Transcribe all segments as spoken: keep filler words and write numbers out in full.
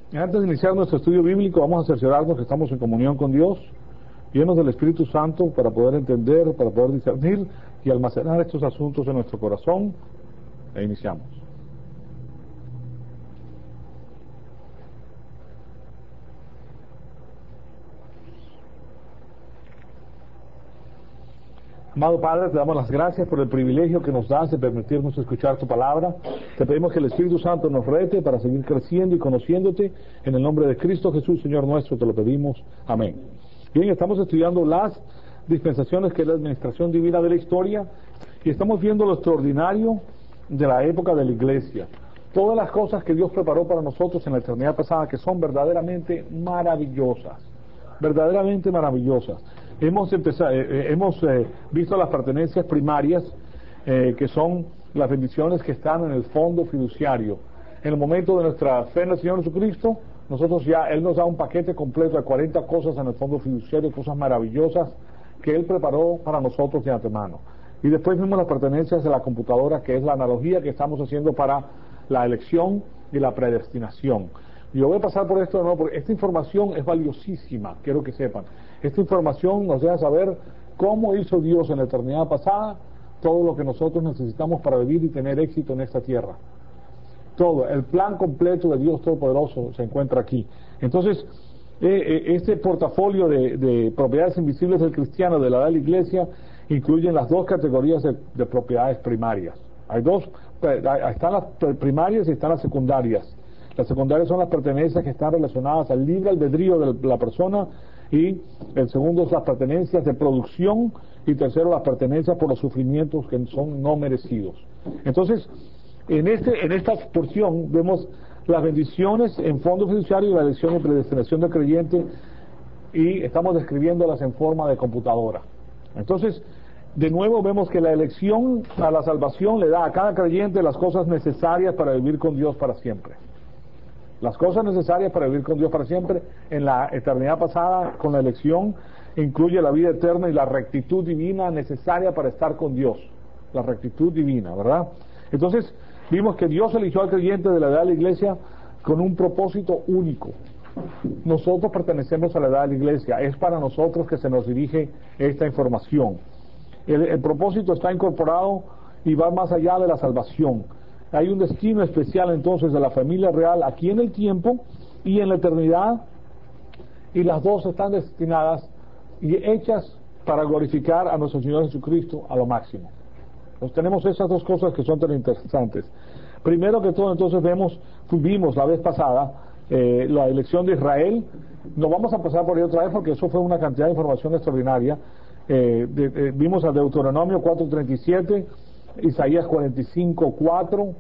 Antes de iniciar nuestro estudio bíblico, vamos a cerciorarnos que estamos en comunión con Dios, llenos del Espíritu Santo, para poder entender, para poder discernir y almacenar estos asuntos en nuestro corazón. E iniciamos. Amado Padre, te damos las gracias por el privilegio que nos das de permitirnos escuchar tu palabra. Te pedimos que el Espíritu Santo nos rete para seguir creciendo y conociéndote. En el nombre de Cristo Jesús, Señor nuestro, te lo pedimos. Amén. Bien, estamos estudiando las dispensaciones, que es la administración divina de la historia, y estamos viendo lo extraordinario de la época de la iglesia. Todas las cosas que Dios preparó para nosotros en la eternidad pasada, que son verdaderamente maravillosas. Verdaderamente maravillosas. Hemos empezado, eh, hemos eh, visto las pertenencias primarias, eh, que son las bendiciones que están en el fondo fiduciario. En el momento de nuestra fe en el Señor Jesucristo, nosotros ya, Él nos da un paquete completo de cuarenta cosas en el fondo fiduciario, cosas maravillosas que Él preparó para nosotros de antemano. Y después vimos las pertenencias de la computadora, que es la analogía que estamos haciendo para la elección y la predestinación. Yo voy a pasar por esto de nuevo, porque esta información es valiosísima, quiero que sepan. Esta información nos deja saber cómo hizo Dios en la eternidad pasada todo lo que nosotros necesitamos para vivir y tener éxito en esta tierra. Todo, el plan completo de Dios Todopoderoso se encuentra aquí. Entonces, eh, eh, este portafolio de, de propiedades invisibles del cristiano de la edad de la iglesia incluyen las dos categorías de, de propiedades primarias. Hay dos, están las primarias y están las secundarias. Las secundarias son las pertenencias que están relacionadas al libre albedrío de la persona, y el segundo es las pertenencias de producción, y tercero las pertenencias por los sufrimientos que son no merecidos. Entonces, en este en esta porción vemos las bendiciones en fondo fiduciario y la elección y predestinación del creyente, y estamos describiéndolas en forma de computadora. Entonces, de nuevo vemos que la elección a la salvación le da a cada creyente las cosas necesarias para vivir con Dios para siempre. Las cosas necesarias para vivir con Dios para siempre en la eternidad pasada, con la elección, incluye la vida eterna y la rectitud divina necesaria para estar con Dios. La rectitud divina, ¿verdad? Entonces, vimos que Dios eligió al creyente de la edad de la iglesia con un propósito único. Nosotros pertenecemos a la edad de la iglesia, es para nosotros que se nos dirige esta información. El, el propósito está incorporado y va más allá de la salvación. Hay un destino especial entonces de la familia real aquí en el tiempo y en la eternidad, y las dos están destinadas y hechas para glorificar a nuestro Señor Jesucristo a lo máximo. Entonces tenemos esas dos cosas que son tan interesantes. Primero que todo, entonces vemos, vimos la vez pasada eh, la elección de Israel. No vamos a pasar por ahí otra vez porque eso fue una cantidad de información extraordinaria. Eh, de, de, vimos a Deuteronomio cuatro treinta y siete, Isaías cuarenta y cinco cuatro,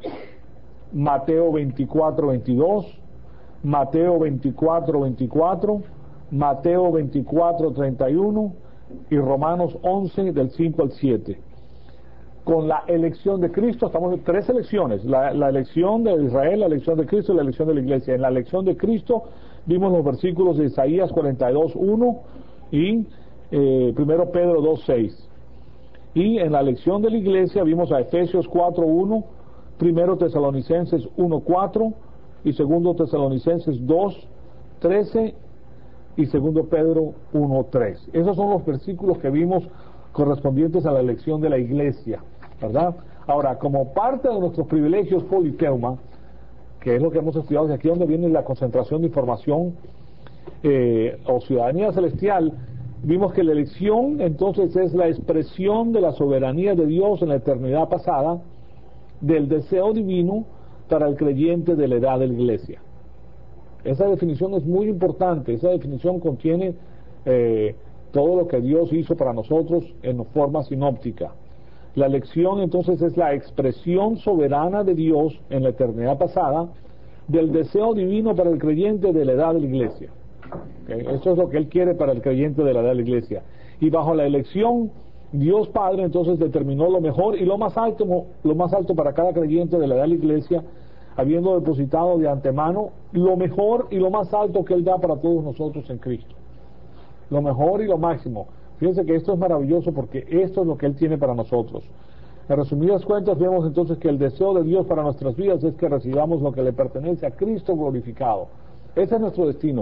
Mateo veinticuatro veintidós, Mateo veinticuatro veinticuatro, Mateo veinticuatro treinta y uno y Romanos once del cinco al siete. Con la elección de Cristo, estamos en tres elecciones: la, la elección de Israel, la elección de Cristo y la elección de la iglesia. En la elección de Cristo vimos los versículos de Isaías cuarenta y dos uno y eh, primero Pedro dos seis. Y en la elección de la iglesia vimos a Efesios cuatro uno, primero Tesalonicenses uno cuatro y segundo Tesalonicenses dos trece y segundo Pedro uno tres. Esos son los versículos que vimos correspondientes a la elección de la iglesia, ¿verdad? Ahora, como parte de nuestros privilegios politeuma, que es lo que hemos estudiado, de aquí donde viene la concentración de información eh, o ciudadanía celestial, vimos que la elección entonces es la expresión de la soberanía de Dios en la eternidad pasada, del deseo divino para el creyente de la edad de la iglesia. Esa definición es muy importante. Esa definición contiene eh, todo lo que Dios hizo para nosotros en forma sinóptica. La elección entonces es la expresión soberana de Dios en la eternidad pasada del deseo divino para el creyente de la edad de la iglesia. Okay. Eso es lo que Él quiere para el creyente de la edad de la iglesia. Y bajo la elección, Dios Padre entonces determinó lo mejor y lo más alto, lo más alto para cada creyente de la edad de la iglesia, habiendo depositado de antemano lo mejor y lo más alto que Él da para todos nosotros en Cristo. Lo mejor y lo máximo. Fíjense que esto es maravilloso porque esto es lo que Él tiene para nosotros. En resumidas cuentas, vemos entonces que el deseo de Dios para nuestras vidas es que recibamos lo que le pertenece a Cristo glorificado. Ese es nuestro destino.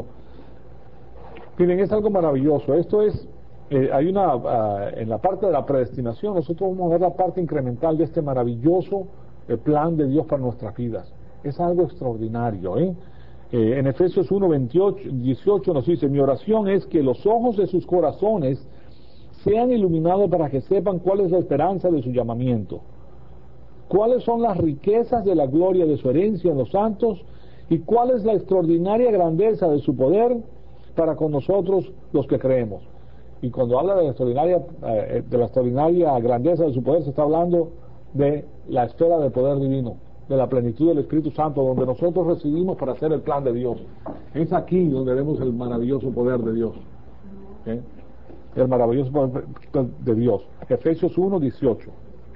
Miren, es algo maravilloso. Esto es, eh, hay una, uh, en la parte de la predestinación, nosotros vamos a ver la parte incremental de este maravilloso eh, plan de Dios para nuestras vidas. Es algo extraordinario, ¿eh? Eh, en Efesios uno, veintiocho, dieciocho nos dice: mi oración es que los ojos de sus corazones sean iluminados para que sepan cuál es la esperanza de su llamamiento, cuáles son las riquezas de la gloria de su herencia en los santos, y cuál es la extraordinaria grandeza de su poder para con nosotros los que creemos. Y cuando habla de la extraordinaria, eh, de la extraordinaria grandeza de su poder, se está hablando de la esfera del poder divino, de la plenitud del Espíritu Santo, donde nosotros residimos para hacer el plan de Dios. Es aquí donde vemos el maravilloso poder de Dios. ¿Okay? El maravilloso poder de Dios. Efesios uno, dieciocho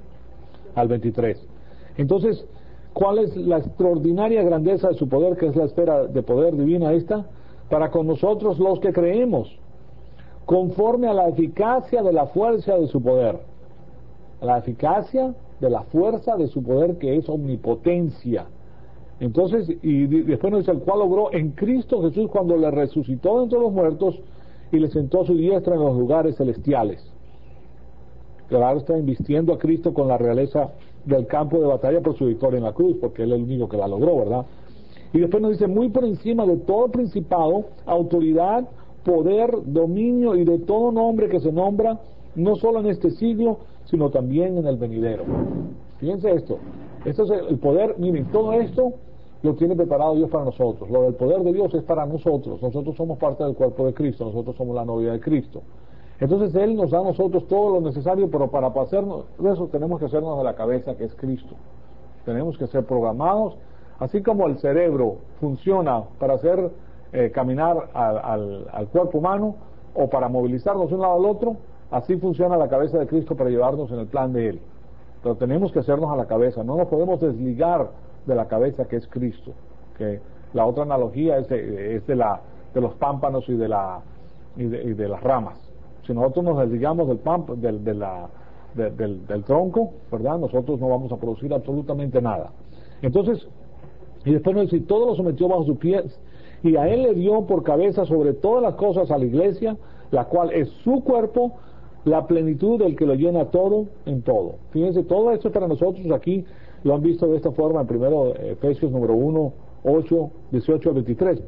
al veintitrés. Entonces, ¿cuál es la extraordinaria grandeza de su poder, que es la esfera de poder divina esta? Para con nosotros los que creemos, conforme a la eficacia de la fuerza de su poder. La eficacia de la fuerza de su poder, que es omnipotencia. Entonces, y después nos dice: el cual obró en Cristo Jesús cuando le resucitó de entre los muertos y le sentó a su diestra en los lugares celestiales. Claro, está invistiendo a Cristo con la realeza del campo de batalla por su victoria en la cruz, porque Él es el único que la logró, ¿verdad? Y después nos dice: muy por encima de todo principado, autoridad, poder, dominio y de todo nombre que se nombra, no solo en este siglo, sino también en el venidero. Fíjense esto, esto es el poder. Miren, todo esto lo tiene preparado Dios para nosotros. Lo del poder de Dios es para nosotros. Nosotros somos parte del cuerpo de Cristo, nosotros somos la novia de Cristo. Entonces Él nos da a nosotros todo lo necesario, pero para hacernos eso tenemos que hacernos de la cabeza, que es Cristo. Tenemos que ser programados, así como el cerebro funciona para hacer eh, caminar al, al, al cuerpo humano, o para movilizarnos de un lado al otro. Así funciona la cabeza de Cristo para llevarnos en el plan de Él. Pero tenemos que hacernos a la cabeza, no nos podemos desligar de la cabeza, que es Cristo. Que la otra analogía es de, es de, la, de los pámpanos y de, la, y, de, y de las ramas. Si nosotros nos desligamos del, pamp, del, de la, de, del, del tronco, ¿verdad?, nosotros no vamos a producir absolutamente nada. Entonces, y después nos dice: todo lo sometió bajo sus pies, y a Él le dio por cabeza sobre todas las cosas a la iglesia, la cual es su cuerpo, la plenitud del que lo llena todo en todo. Fíjense, todo esto para nosotros aquí lo han visto de esta forma en primero Efesios número uno, ocho, dieciocho al veintitrés.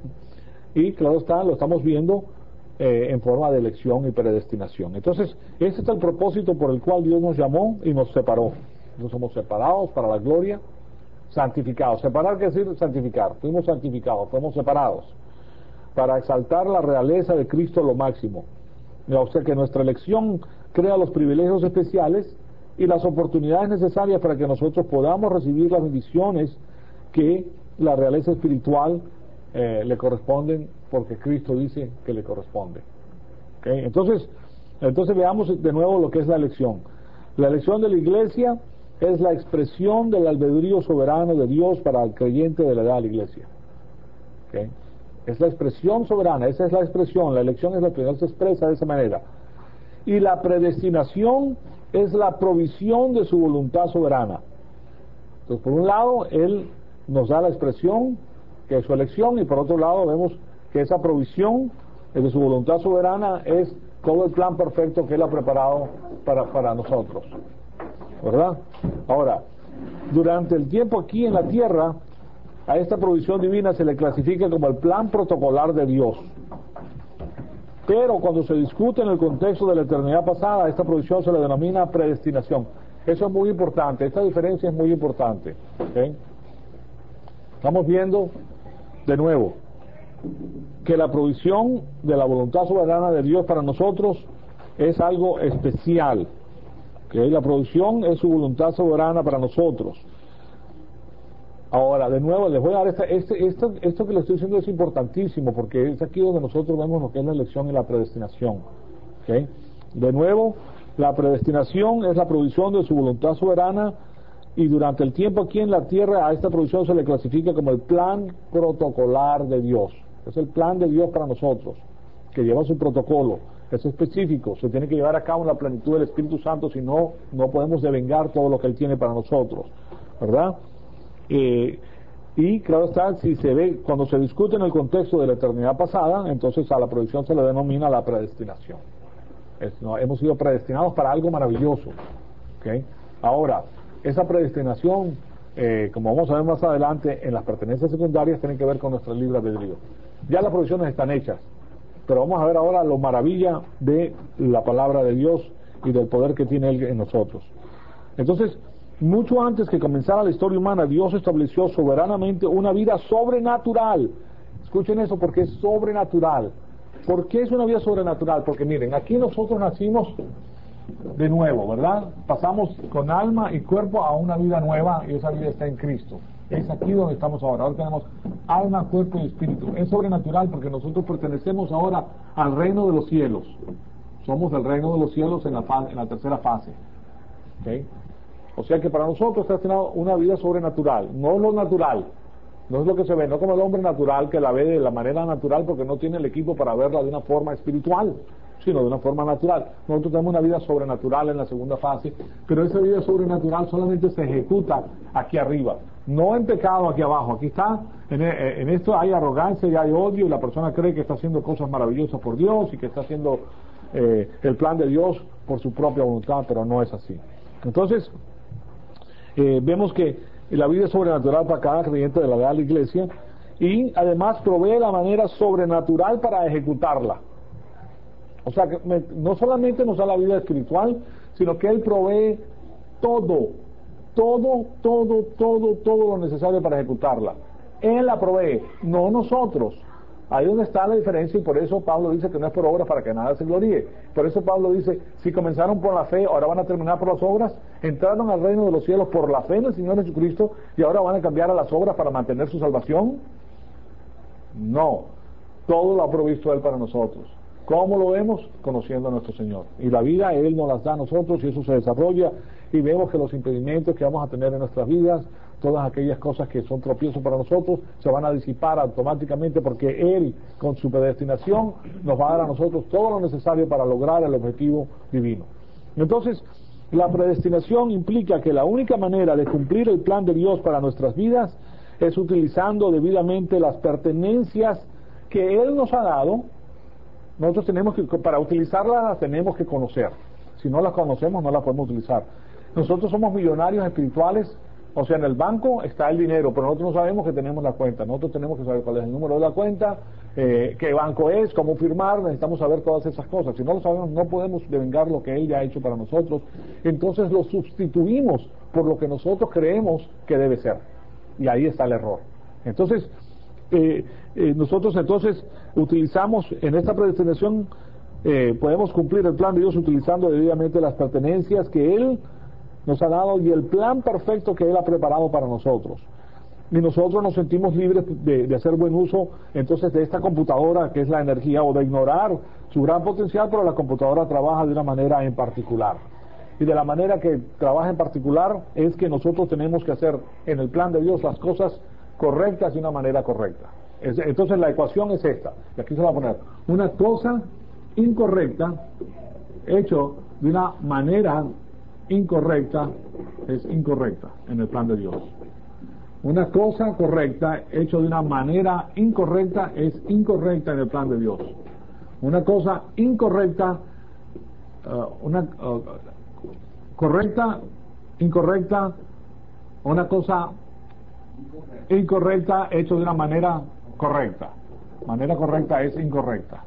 Y claro está, lo estamos viendo eh, en forma de elección y predestinación. Entonces, este es el propósito por el cual Dios nos llamó y nos separó. Nos somos separados para la gloria, santificados. Separar quiere decir santificar. Fuimos santificados, fuimos separados para exaltar la realeza de Cristo a lo máximo. O sea que nuestra elección crea los privilegios especiales y las oportunidades necesarias para que nosotros podamos recibir las bendiciones que la realeza espiritual eh, le corresponden, porque Cristo dice que le corresponde. ¿Okay? Entonces, entonces veamos de nuevo lo que es la elección. La elección de la iglesia es la expresión del albedrío soberano de Dios para el creyente de la edad de la iglesia. ¿Okay? Es la expresión soberana, esa es la expresión, la elección es la que se expresa de esa manera. Y la predestinación es la provisión de su voluntad soberana. Entonces, por un lado, Él nos da la expresión, que es su elección, y por otro lado vemos que esa provisión de su voluntad soberana es todo el plan perfecto que Él ha preparado para, para nosotros. ¿Verdad? Ahora, durante el tiempo aquí en la tierra, a esta provisión divina se le clasifica como el plan protocolar de Dios. Pero cuando se discute en el contexto de la eternidad pasada, a esta provisión se le denomina predestinación. Eso es muy importante, esta diferencia es muy importante. ¿Okay? Estamos viendo de nuevo que la provisión de la voluntad soberana de Dios para nosotros es algo especial. ¿Okay? La provisión es su voluntad soberana para nosotros. Ahora, de nuevo, les voy a dar esta, este, esto, esto que les estoy diciendo es importantísimo, porque es aquí donde nosotros vemos lo que es la elección y la predestinación. ¿Okay? De nuevo, la predestinación es la provisión de su voluntad soberana, y durante el tiempo aquí en la tierra a esta provisión se le clasifica como el plan protocolar de Dios. Es el plan de Dios para nosotros, que lleva su protocolo. es específico, se tiene que llevar a cabo en la plenitud del Espíritu Santo, si no, no podemos devengar todo lo que Él tiene para nosotros, ¿verdad? Eh, y claro está, si se ve, cuando se discute en el contexto de la eternidad pasada, entonces a la provisión se le denomina la predestinación. Es, no, hemos sido predestinados para algo maravilloso, ¿okay? Ahora, esa predestinación, eh, como vamos a ver más adelante, en las pertenencias secundarias tienen que ver con nuestra libre albedrío. Ya las provisiones están hechas, pero vamos a ver ahora lo maravilla de la palabra de Dios y del poder que tiene Él en nosotros. Entonces, mucho antes que comenzara la historia humana, Dios estableció soberanamente una vida sobrenatural. Escuchen eso, porque es sobrenatural. ¿Por qué es una vida sobrenatural? Porque miren, aquí nosotros nacimos de nuevo, ¿verdad? Pasamos con alma y cuerpo a una vida nueva, y esa vida está en Cristo. Es aquí donde estamos ahora. Ahora tenemos alma, cuerpo y espíritu. Es sobrenatural porque nosotros pertenecemos ahora al reino de los cielos. Somos del reino de los cielos en la, fa- en la tercera fase. ¿Okay? O sea que para nosotros está destinado una vida sobrenatural. No es lo natural, no es lo que se ve, no como el hombre natural que la ve de la manera natural porque no tiene el equipo para verla de una forma espiritual, sino de una forma natural. Nosotros tenemos una vida sobrenatural en la segunda fase, pero esa vida sobrenatural solamente se ejecuta aquí arriba, no en pecado aquí abajo. Aquí está, en, en esto hay arrogancia y hay odio, y la persona cree que está haciendo cosas maravillosas por Dios y que está haciendo eh, el plan de Dios por su propia voluntad, pero no es así. Entonces, eh, vemos que la vida es sobrenatural para cada creyente de la Real Iglesia, y además provee la manera sobrenatural para ejecutarla. O sea, que me, no solamente nos da la vida espiritual, sino que Él provee todo, todo, todo, todo, todo lo necesario para ejecutarla. Él la provee, no nosotros. Ahí donde está la diferencia, y por eso Pablo dice que no es por obras para que nada se gloríe. Por eso Pablo dice, si comenzaron por la fe, ahora van a terminar por las obras. Entraron al reino de los cielos por la fe en el Señor Jesucristo, y ahora van a cambiar a las obras para mantener su salvación. No, todo lo ha provisto Él para nosotros. ¿Cómo lo vemos? Conociendo a nuestro Señor. Y la vida Él nos las da a nosotros, y eso se desarrolla, y vemos que los impedimentos que vamos a tener en nuestras vidas, todas aquellas cosas que son tropiezos para nosotros, se van a disipar automáticamente, porque Él, con su predestinación, nos va a dar a nosotros todo lo necesario para lograr el objetivo divino. Entonces, la predestinación implica que la única manera de cumplir el plan de Dios para nuestras vidas es utilizando debidamente las pertenencias que Él nos ha dado. Nosotros tenemos que, para utilizarlas, las tenemos que conocer. Si no las conocemos, no las podemos utilizar. Nosotros somos millonarios espirituales, o sea, en el banco está el dinero, pero nosotros no sabemos que tenemos la cuenta. Nosotros tenemos que saber cuál es el número de la cuenta, eh, qué banco es, cómo firmar, necesitamos saber todas esas cosas. Si no lo sabemos, no podemos devengar lo que Él ya ha hecho para nosotros. Entonces lo sustituimos por lo que nosotros creemos que debe ser. Y ahí está el error. Entonces, eh, eh, nosotros entonces utilizamos en esta predestinación, eh, podemos cumplir el plan de Dios utilizando debidamente las pertenencias que Él nos ha dado y el plan perfecto que Él ha preparado para nosotros. Y nosotros nos sentimos libres de, de hacer buen uso entonces de esta computadora que es la energía, o de ignorar su gran potencial, pero la computadora trabaja de una manera en particular. Y de la manera que trabaja en particular es que nosotros tenemos que hacer en el plan de Dios las cosas correctas de una manera correcta. Es, entonces la ecuación es esta, y aquí se va a poner: una cosa incorrecta hecho de una manera incorrecta es incorrecta en el plan de Dios. Una cosa correcta hecho de una manera incorrecta es incorrecta en el plan de Dios. Una cosa incorrecta, uh, una uh, correcta, incorrecta, una cosa incorrecta hecho de una manera correcta. Manera correcta es incorrecta.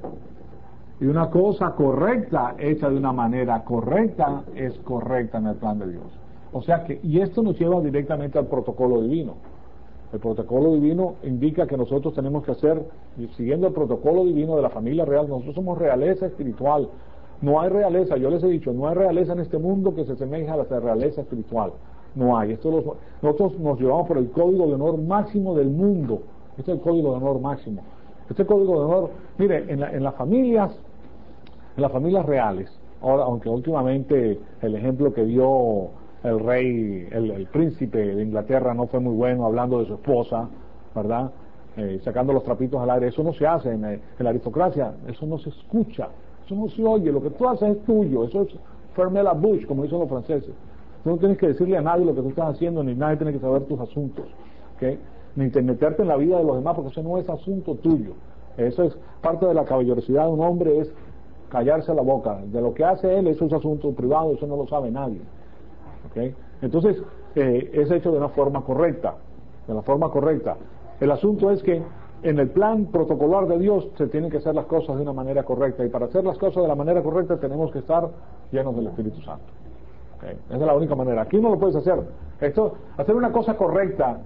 Y una cosa correcta hecha de una manera correcta es correcta en el plan de Dios. O sea que, y esto nos lleva directamente al protocolo divino. El protocolo divino indica que nosotros tenemos que hacer, siguiendo el protocolo divino de la familia real. Nosotros somos realeza espiritual. No hay realeza, yo les he dicho, no hay realeza en este mundo que se asemeje a la realeza espiritual. No hay. Esto los, nosotros nos llevamos por el código de honor máximo del mundo. Este es el código de honor máximo. Este código de honor, mire, en, la, en las familias, en las familias reales, ahora, aunque últimamente el ejemplo que dio el rey, el, el príncipe de Inglaterra no fue muy bueno, hablando de su esposa, ¿verdad? Eh, sacando los trapitos al aire, eso no se hace en, en la aristocracia, eso no se escucha, Eso no se oye, lo que tú haces es tuyo, eso es ferme la bouche, como dicen los franceses. Tú no tienes que decirle a nadie lo que tú estás haciendo, ni nadie tiene que saber tus asuntos, ¿okay? Ni te meterte en la vida de los demás, porque eso no es asunto tuyo. Eso es parte de la caballerosidad de un hombre, es callarse la boca. De lo que hace él, eso es asunto privado, eso no lo sabe nadie, ¿okay? Entonces, eh, es hecho de una forma correcta, de la forma correcta. El asunto es que en el plan protocolar de Dios se tienen que hacer las cosas de una manera correcta, y para hacer las cosas de la manera correcta tenemos que estar llenos del Espíritu Santo. Okay. Esa es la única manera. Aquí no lo puedes hacer. Esto, hacer una cosa correcta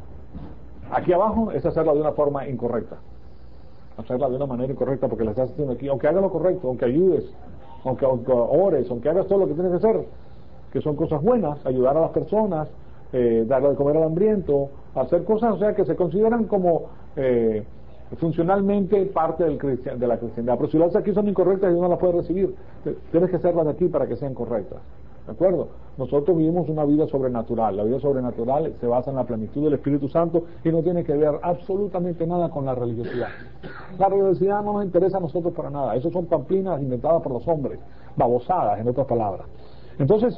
aquí abajo es hacerla de una forma incorrecta. Hacerla de una manera incorrecta porque la estás haciendo aquí. Aunque hagas lo correcto, aunque ayudes, aunque, aunque ores, aunque hagas todo lo que tienes que hacer, que son cosas buenas, ayudar a las personas, eh, darle de comer al hambriento, hacer cosas, o sea, que se consideran como eh, funcionalmente parte del cristian, de la cristiandad. Pero si las aquí son incorrectas y uno las puede recibir, tienes que hacerlas de aquí para que sean correctas. ¿De acuerdo? Nosotros vivimos una vida sobrenatural. La vida sobrenatural se basa en la plenitud del Espíritu Santo y no tiene que ver absolutamente nada con la religiosidad. La religiosidad no nos interesa a nosotros para nada. Eso son pamplinas inventadas por los hombres, babosadas, en otras palabras. Entonces,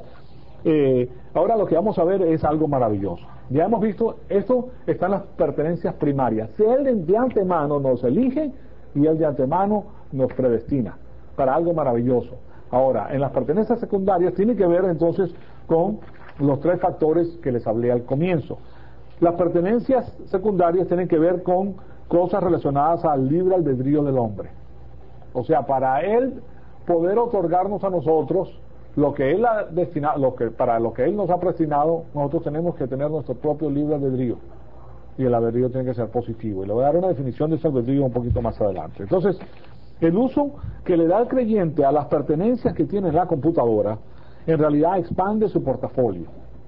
eh, ahora lo que vamos a ver es algo maravilloso. Ya hemos visto, esto está en las pertenencias primarias. Si Él de antemano nos elige y Él de antemano nos predestina para algo maravilloso. Ahora, en las pertenencias secundarias tiene que ver entonces con los tres factores que les hablé al comienzo. Las pertenencias secundarias tienen que ver con cosas relacionadas al libre albedrío del hombre. O sea, para Él poder otorgarnos a nosotros lo que Él ha destinado, lo que, para lo que Él nos ha predestinado, nosotros tenemos que tener nuestro propio libre albedrío. Y el albedrío tiene que ser positivo. Y le voy a dar una definición de ese albedrío un poquito más adelante. Entonces, el uso que le da el creyente a las pertenencias que tiene en la computadora, en realidad expande su portafolio.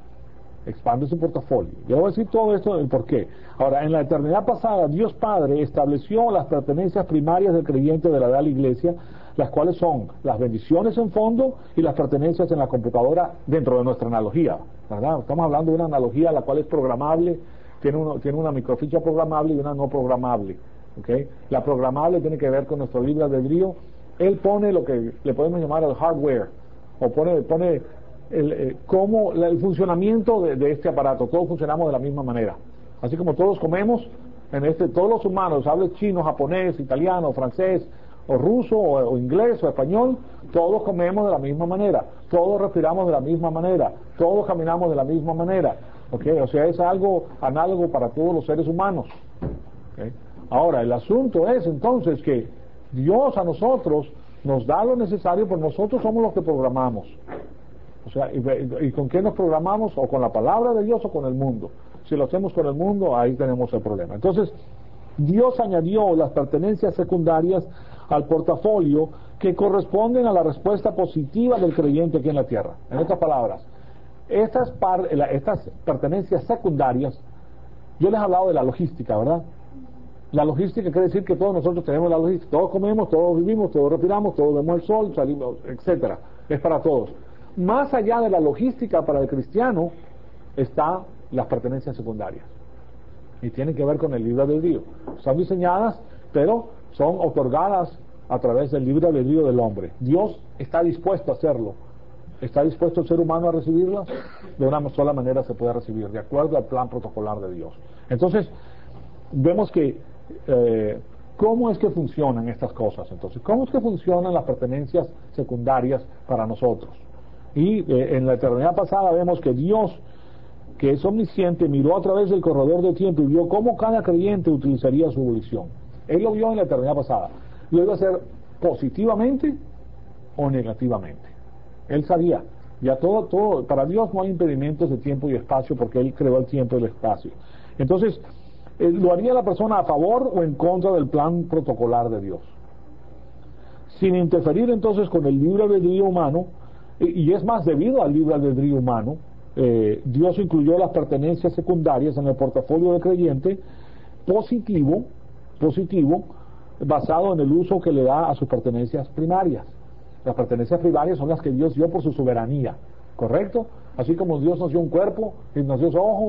Expande su portafolio. Yo voy a decir todo esto del por qué. Ahora, en la eternidad pasada, Dios Padre estableció las pertenencias primarias del creyente de la edad de la iglesia, las cuales son las bendiciones en fondo y las pertenencias en la computadora dentro de nuestra analogía, ¿verdad? Estamos hablando de una analogía la cual es programable, tiene, uno, tiene una microficha programable y una no programable. ¿Okay? La programable tiene que ver con nuestro libre albedrío. Él pone lo que le podemos llamar el hardware, o pone, pone el, eh, cómo el funcionamiento de, de este aparato. Todos funcionamos de la misma manera. Así como todos comemos, en este, todos los humanos, hables chino, japonés, italiano, francés, o ruso, o, o inglés, o español, todos comemos de la misma manera, todos respiramos de la misma manera, todos caminamos de la misma manera. ¿Okay? O sea, es algo análogo para todos los seres humanos. ¿Okay? Ahora, el asunto es entonces que Dios a nosotros nos da lo necesario, porque nosotros somos los que programamos. O sea, ¿y, y con qué nos programamos? O con la palabra de Dios o con el mundo. Si lo hacemos con el mundo, ahí tenemos el problema. Entonces, Dios añadió las pertenencias secundarias al portafolio que corresponden a la respuesta positiva del creyente aquí en la tierra. En otras palabras, estas, par, estas pertenencias secundarias, yo les he hablado de la logística, ¿verdad? La logística quiere decir que todos nosotros tenemos la logística, todos comemos, todos vivimos, todos respiramos, todos vemos el sol, salimos, etcétera. Es para todos. Más allá de la logística para el cristiano están las pertenencias secundarias y tienen que ver con el libre albedrío. Son diseñadas, pero son otorgadas a través del libre albedrío del hombre. Dios está dispuesto a hacerlo. ¿Está dispuesto el ser humano a recibirlas? De una sola manera se puede recibir, de acuerdo al plan protocolar de Dios. Entonces, vemos que eh, ¿cómo es que funcionan estas cosas? Entonces, ¿cómo es que funcionan las pertenencias secundarias para nosotros? Y eh, en la eternidad pasada vemos que Dios, que es omnisciente, miró a través del corredor de tiempo y vio cómo cada creyente utilizaría su volición. Él lo vio en la eternidad pasada. Lo iba a hacer positivamente o negativamente. Él sabía. Ya todo, todo, para Dios no hay impedimentos de tiempo y espacio, porque Él creó el tiempo y el espacio. Entonces, eh, ¿lo haría la persona a favor o en contra del plan protocolar de Dios? Sin interferir entonces con el libre albedrío humano, y, y es más, debido al libre albedrío humano, eh, Dios incluyó las pertenencias secundarias en el portafolio del creyente positivo, positivo, basado en el uso que le da a sus pertenencias primarias. Las pertenencias primarias son las que Dios dio por su soberanía, ¿correcto? Así como Dios nos dio un cuerpo y nos dio ojos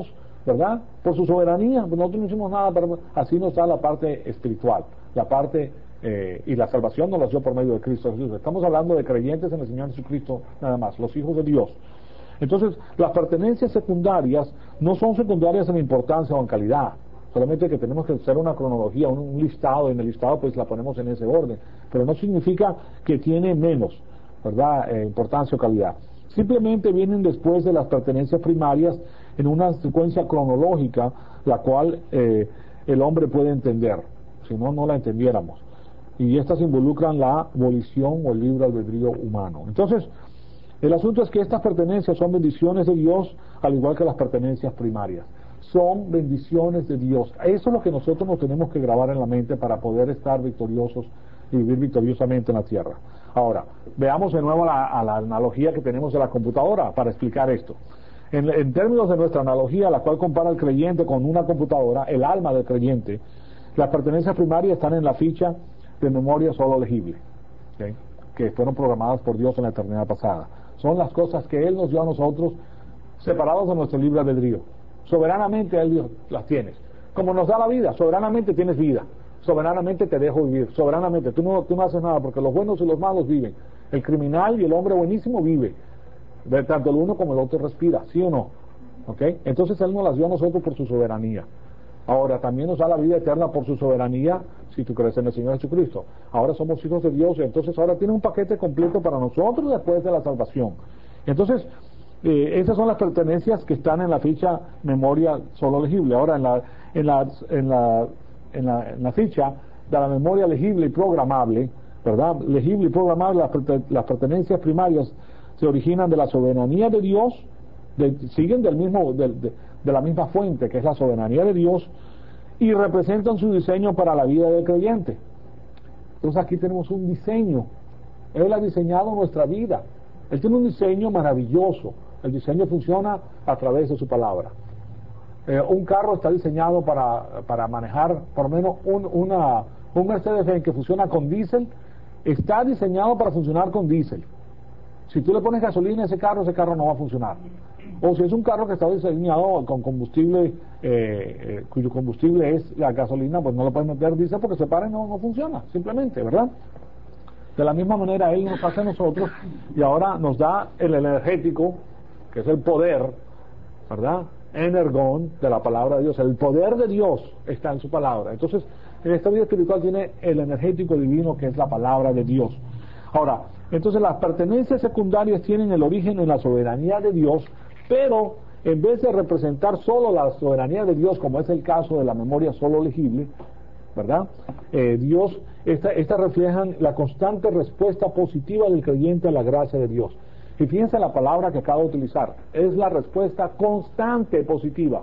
¿verdad? Por su soberanía, nosotros no hicimos nada, pero así nos da la parte espiritual, la parte, eh, y la salvación nos la dio por medio de Cristo Jesús. Estamos hablando de creyentes en el Señor Jesucristo, nada más, los hijos de Dios. Entonces, las pertenencias secundarias no son secundarias en importancia o en calidad, solamente que tenemos que hacer una cronología, un, un listado, y en el listado pues la ponemos en ese orden, pero no significa que tiene menos, ¿verdad?, eh, importancia o calidad. Simplemente vienen después de las pertenencias primarias en una secuencia cronológica, la cual eh, el hombre puede entender, si no, no la entendiéramos. Y estas involucran la volición o el libre albedrío humano. Entonces, el asunto es que estas pertenencias son bendiciones de Dios, al igual que las pertenencias primarias. Son bendiciones de Dios. Eso es lo que nosotros nos tenemos que grabar en la mente para poder estar victoriosos y vivir victoriosamente en la tierra. Ahora, veamos de nuevo la, a la analogía que tenemos de la computadora para explicar esto. En, en términos de nuestra analogía, la cual compara el creyente con una computadora, el alma del creyente, las pertenencias primarias están en la ficha de memoria solo legible, ¿okay?, que fueron programadas por Dios en la eternidad pasada. Son las cosas que Él nos dio a nosotros, separados de nuestro libre albedrío. Soberanamente Él dijo, las tienes. Como nos da la vida, soberanamente tienes vida. Soberanamente te dejo vivir. Soberanamente, tú no, tú no haces nada, porque los buenos y los malos viven. El criminal y el hombre buenísimo vive. De tanto el uno como el otro respira, ¿sí o no? ¿Ok? Entonces Él nos las dio a nosotros por su soberanía. Ahora, también nos da la vida eterna por su soberanía, si tú crees en el Señor Jesucristo. Ahora somos hijos de Dios, y entonces ahora tiene un paquete completo para nosotros después de la salvación. Entonces, eh, esas son las pertenencias que están en la ficha memoria solo legible. Ahora, en la, en la, en la, en la, en la ficha de la memoria legible y programable, ¿verdad? Legible y programable, las, las pertenencias primarias se originan de la soberanía de Dios, de, siguen del mismo, de, de, de la misma fuente, que es la soberanía de Dios, y representan su diseño para la vida del creyente. Entonces aquí tenemos un diseño. Él ha diseñado nuestra vida. Él tiene un diseño maravilloso. El diseño funciona a través de su palabra. Eh, un carro está diseñado para, para manejar, por lo menos un, una, un Mercedes-Benz que funciona con diésel, está diseñado para funcionar con diésel. Si tú le pones gasolina a ese carro, ese carro no va a funcionar. O si es un carro que está diseñado con combustible, eh, eh, cuyo combustible es la gasolina, pues no lo puedes meter diésel porque se para y no, no funciona, simplemente, ¿verdad? De la misma manera Él nos hace a nosotros, y ahora nos da el energético, que es el poder, ¿verdad? Energón, de la palabra de Dios. El poder de Dios está en su palabra. Entonces, en esta vida espiritual tiene el energético divino, que es la palabra de Dios. Ahora, entonces las pertenencias secundarias tienen el origen en la soberanía de Dios, pero en vez de representar solo la soberanía de Dios, como es el caso de la memoria solo legible, ¿verdad? Eh, Dios, estas esta reflejan la constante respuesta positiva del creyente a la gracia de Dios. Y fíjense la palabra que acabo de utilizar, es la respuesta constante positiva.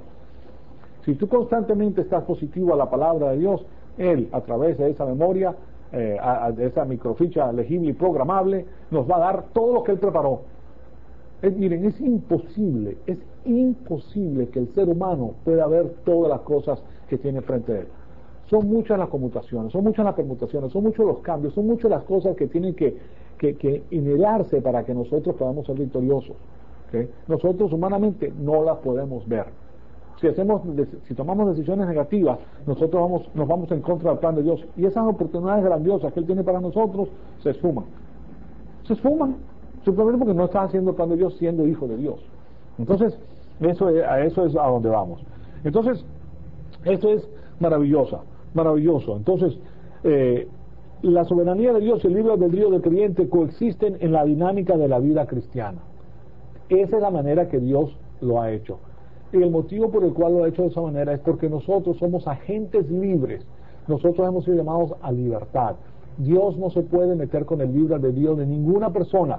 Si tú constantemente estás positivo a la palabra de Dios, Él, a través de esa memoria, eh, a, a, de esa microficha legible y programable, nos va a dar todo lo que Él preparó. Es, miren, es imposible, es imposible que el ser humano pueda ver todas las cosas que tiene frente a él. Son muchas las conmutaciones, son muchas las permutaciones, son muchos los cambios, son muchas las cosas que tienen que, que, que inhelarse para que nosotros podamos ser victoriosos. ¿Okay? Nosotros humanamente no las podemos ver. Si hacemos, si tomamos decisiones negativas, nosotros vamos, nos vamos en contra del plan de Dios, y esas oportunidades grandiosas que Él tiene para nosotros se esfuman. Se esfuman. Simplemente porque no estás haciendo el plan de Dios siendo hijo de Dios. Entonces, eso es, a eso es a donde vamos. Entonces, esto es maravillosa, maravilloso. Entonces, eh, la soberanía de Dios y el libre albedrío del creyente coexisten en la dinámica de la vida cristiana. Esa es la manera que Dios lo ha hecho. Y el motivo por el cual lo ha hecho de esa manera es porque nosotros somos agentes libres. Nosotros hemos sido llamados a libertad. Dios no se puede meter con el libre albedrío de ninguna persona.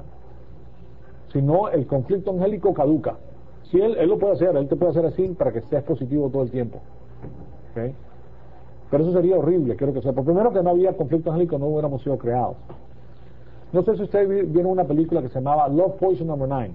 Si no, el conflicto angélico caduca. Si él, él lo puede hacer, Él te puede hacer así para que estés positivo todo el tiempo. ¿Okay? Pero eso sería horrible, quiero que sepa. Primero, que no había conflicto angélico, no hubiéramos sido creados. No sé si ustedes vieron una película que se llamaba Love Poison Number Nine,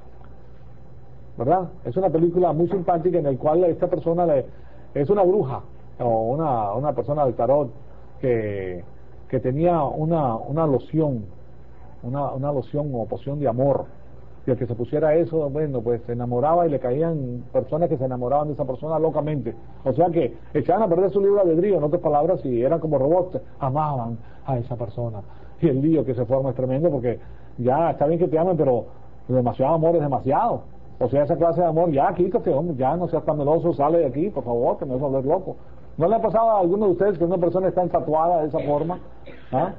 ¿verdad? Es una película muy simpática en la cual esta persona le, es una bruja o una, una persona del tarot que, que tenía una, una loción, una, una loción o poción de amor, Y el que se pusiera eso, bueno, pues se enamoraba y le caían personas que se enamoraban de esa persona locamente. O sea que echaban a perder su libre albedrío, en otras palabras, y eran como robots, amaban a esa persona. Y el lío que se forma es tremendo porque ya está bien que te amen, pero demasiado amor es demasiado. O sea, esa clase de amor, ya quítate, hombre, ya no seas tan meloso, sale de aquí, por favor, que me vas a volver loco. ¿No le ha pasado a alguno de ustedes que una persona está enfatuada de esa forma? ¿Ah?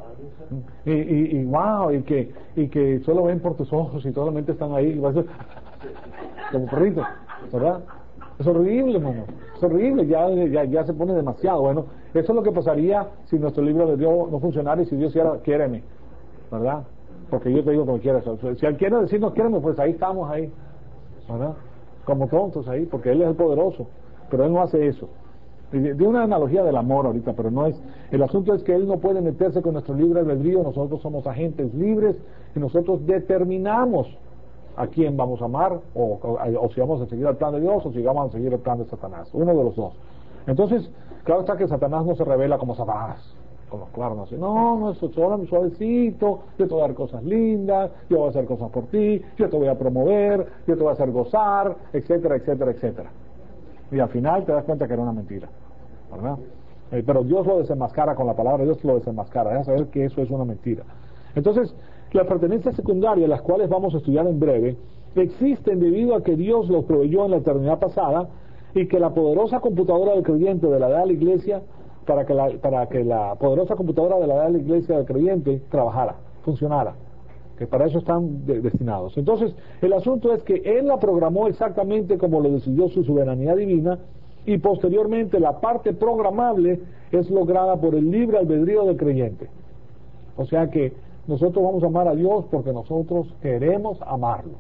Y, y, y wow, y que, y que solo ven por tus ojos y solamente están ahí, y vas a, como perritos, ¿verdad? Es horrible, hermano, es horrible, ya, ya, ya se pone demasiado. Bueno, eso es lo que pasaría si nuestro libro de Dios no funcionara y si Dios dijera, quiéreme, ¿verdad? Porque yo te digo que me quieres. Si Él quiere decirnos quiéreme, pues ahí estamos, ahí, ¿verdad? Como tontos ahí, porque Él es el poderoso, pero Él no hace eso. De una analogía del amor ahorita, pero no es, el asunto es que Él no puede meterse con nuestro libre albedrío. Nosotros somos agentes libres y nosotros determinamos a quién vamos a amar, o, o, o si vamos a seguir el plan de Dios o si vamos a seguir el plan de Satanás, uno de los dos. Entonces, claro está que Satanás no se revela como Satanás, con los cuernos, no, no, es solo suavecito, yo te voy a dar cosas lindas, yo voy a hacer cosas por ti, yo te voy a promover, yo te voy a hacer gozar, etcétera, etcétera, etcétera. Y al final te das cuenta que era una mentira, ¿verdad? Eh, pero Dios lo desenmascara con la palabra, Dios lo desenmascara, deja saber que eso es una mentira. Entonces, las pertenencias secundarias, las cuales vamos a estudiar en breve, existen debido a que Dios los proveyó en la eternidad pasada y que la poderosa computadora del creyente de la edad de la iglesia, para que la, para que la poderosa computadora de la edad de la iglesia del creyente trabajara, funcionara, que para eso están de, destinados. Entonces, el asunto es que Él la programó exactamente como lo decidió su soberanía divina, y posteriormente la parte programable es lograda por el libre albedrío del creyente. O sea que nosotros vamos a amar a Dios porque nosotros queremos amarlo,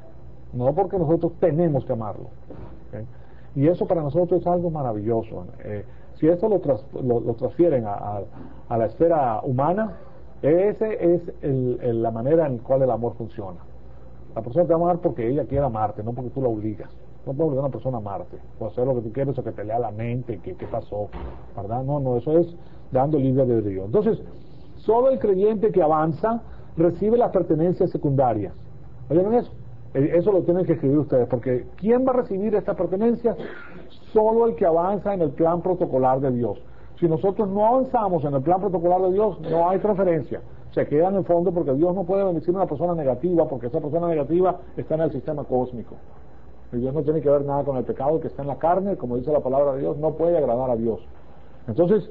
no porque nosotros tenemos que amarlo. ¿Okay? Y eso para nosotros es algo maravilloso. Eh, si esto lo, tras, lo, lo transfieren a, a, a la esfera humana, ese es el, el, la manera en la cual el amor funciona. La persona te va a amar porque ella quiere amarte, no porque tú la obligas. No puedes obligar a una persona a amarte o hacer lo que tú quieres o que te lea la mente, que qué pasó, ¿verdad? No, no, eso es dando libre albedrío. Entonces, solo el creyente que avanza recibe las pertenencias secundarias. ¿Oyeron eso? Eso lo tienen que escribir ustedes, porque ¿quién va a recibir estas pertenencias? Solo el que avanza en el plan protocolar de Dios. Si nosotros no avanzamos en el plan protocolar de Dios, no hay transferencia. Se queda en el fondo porque Dios no puede bendecir a una persona negativa, porque esa persona negativa está en el sistema cósmico. Y Dios no tiene que ver nada con el pecado que está en la carne, como dice la palabra de Dios, no puede agradar a Dios. Entonces,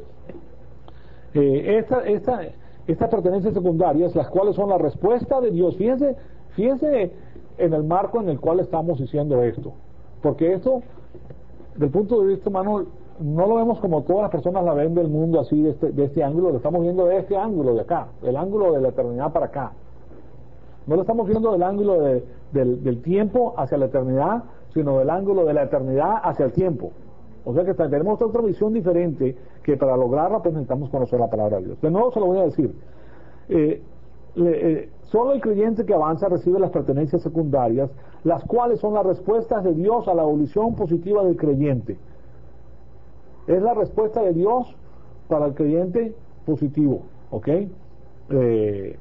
eh, esta, esta, estas pertenencias secundarias, las cuales son la respuesta de Dios, fíjense, fíjense en el marco en el cual estamos diciendo esto, porque esto, del punto de vista humano, no lo vemos como todas las personas la ven del mundo así, de este, de este ángulo, lo estamos viendo de este ángulo de acá, del ángulo de la eternidad para acá. No lo estamos viendo del ángulo de, del, del tiempo hacia la eternidad, sino del ángulo de la eternidad hacia el tiempo. O sea que tenemos otra visión diferente, que para lograrla pues necesitamos conocer la palabra de Dios. De nuevo se lo voy a decir. Eh, le, eh, solo el creyente que avanza recibe las pertenencias secundarias, las cuales son las respuestas de Dios a la evolución positiva del creyente. Es la respuesta de Dios para el creyente positivo, ¿ok? Eh,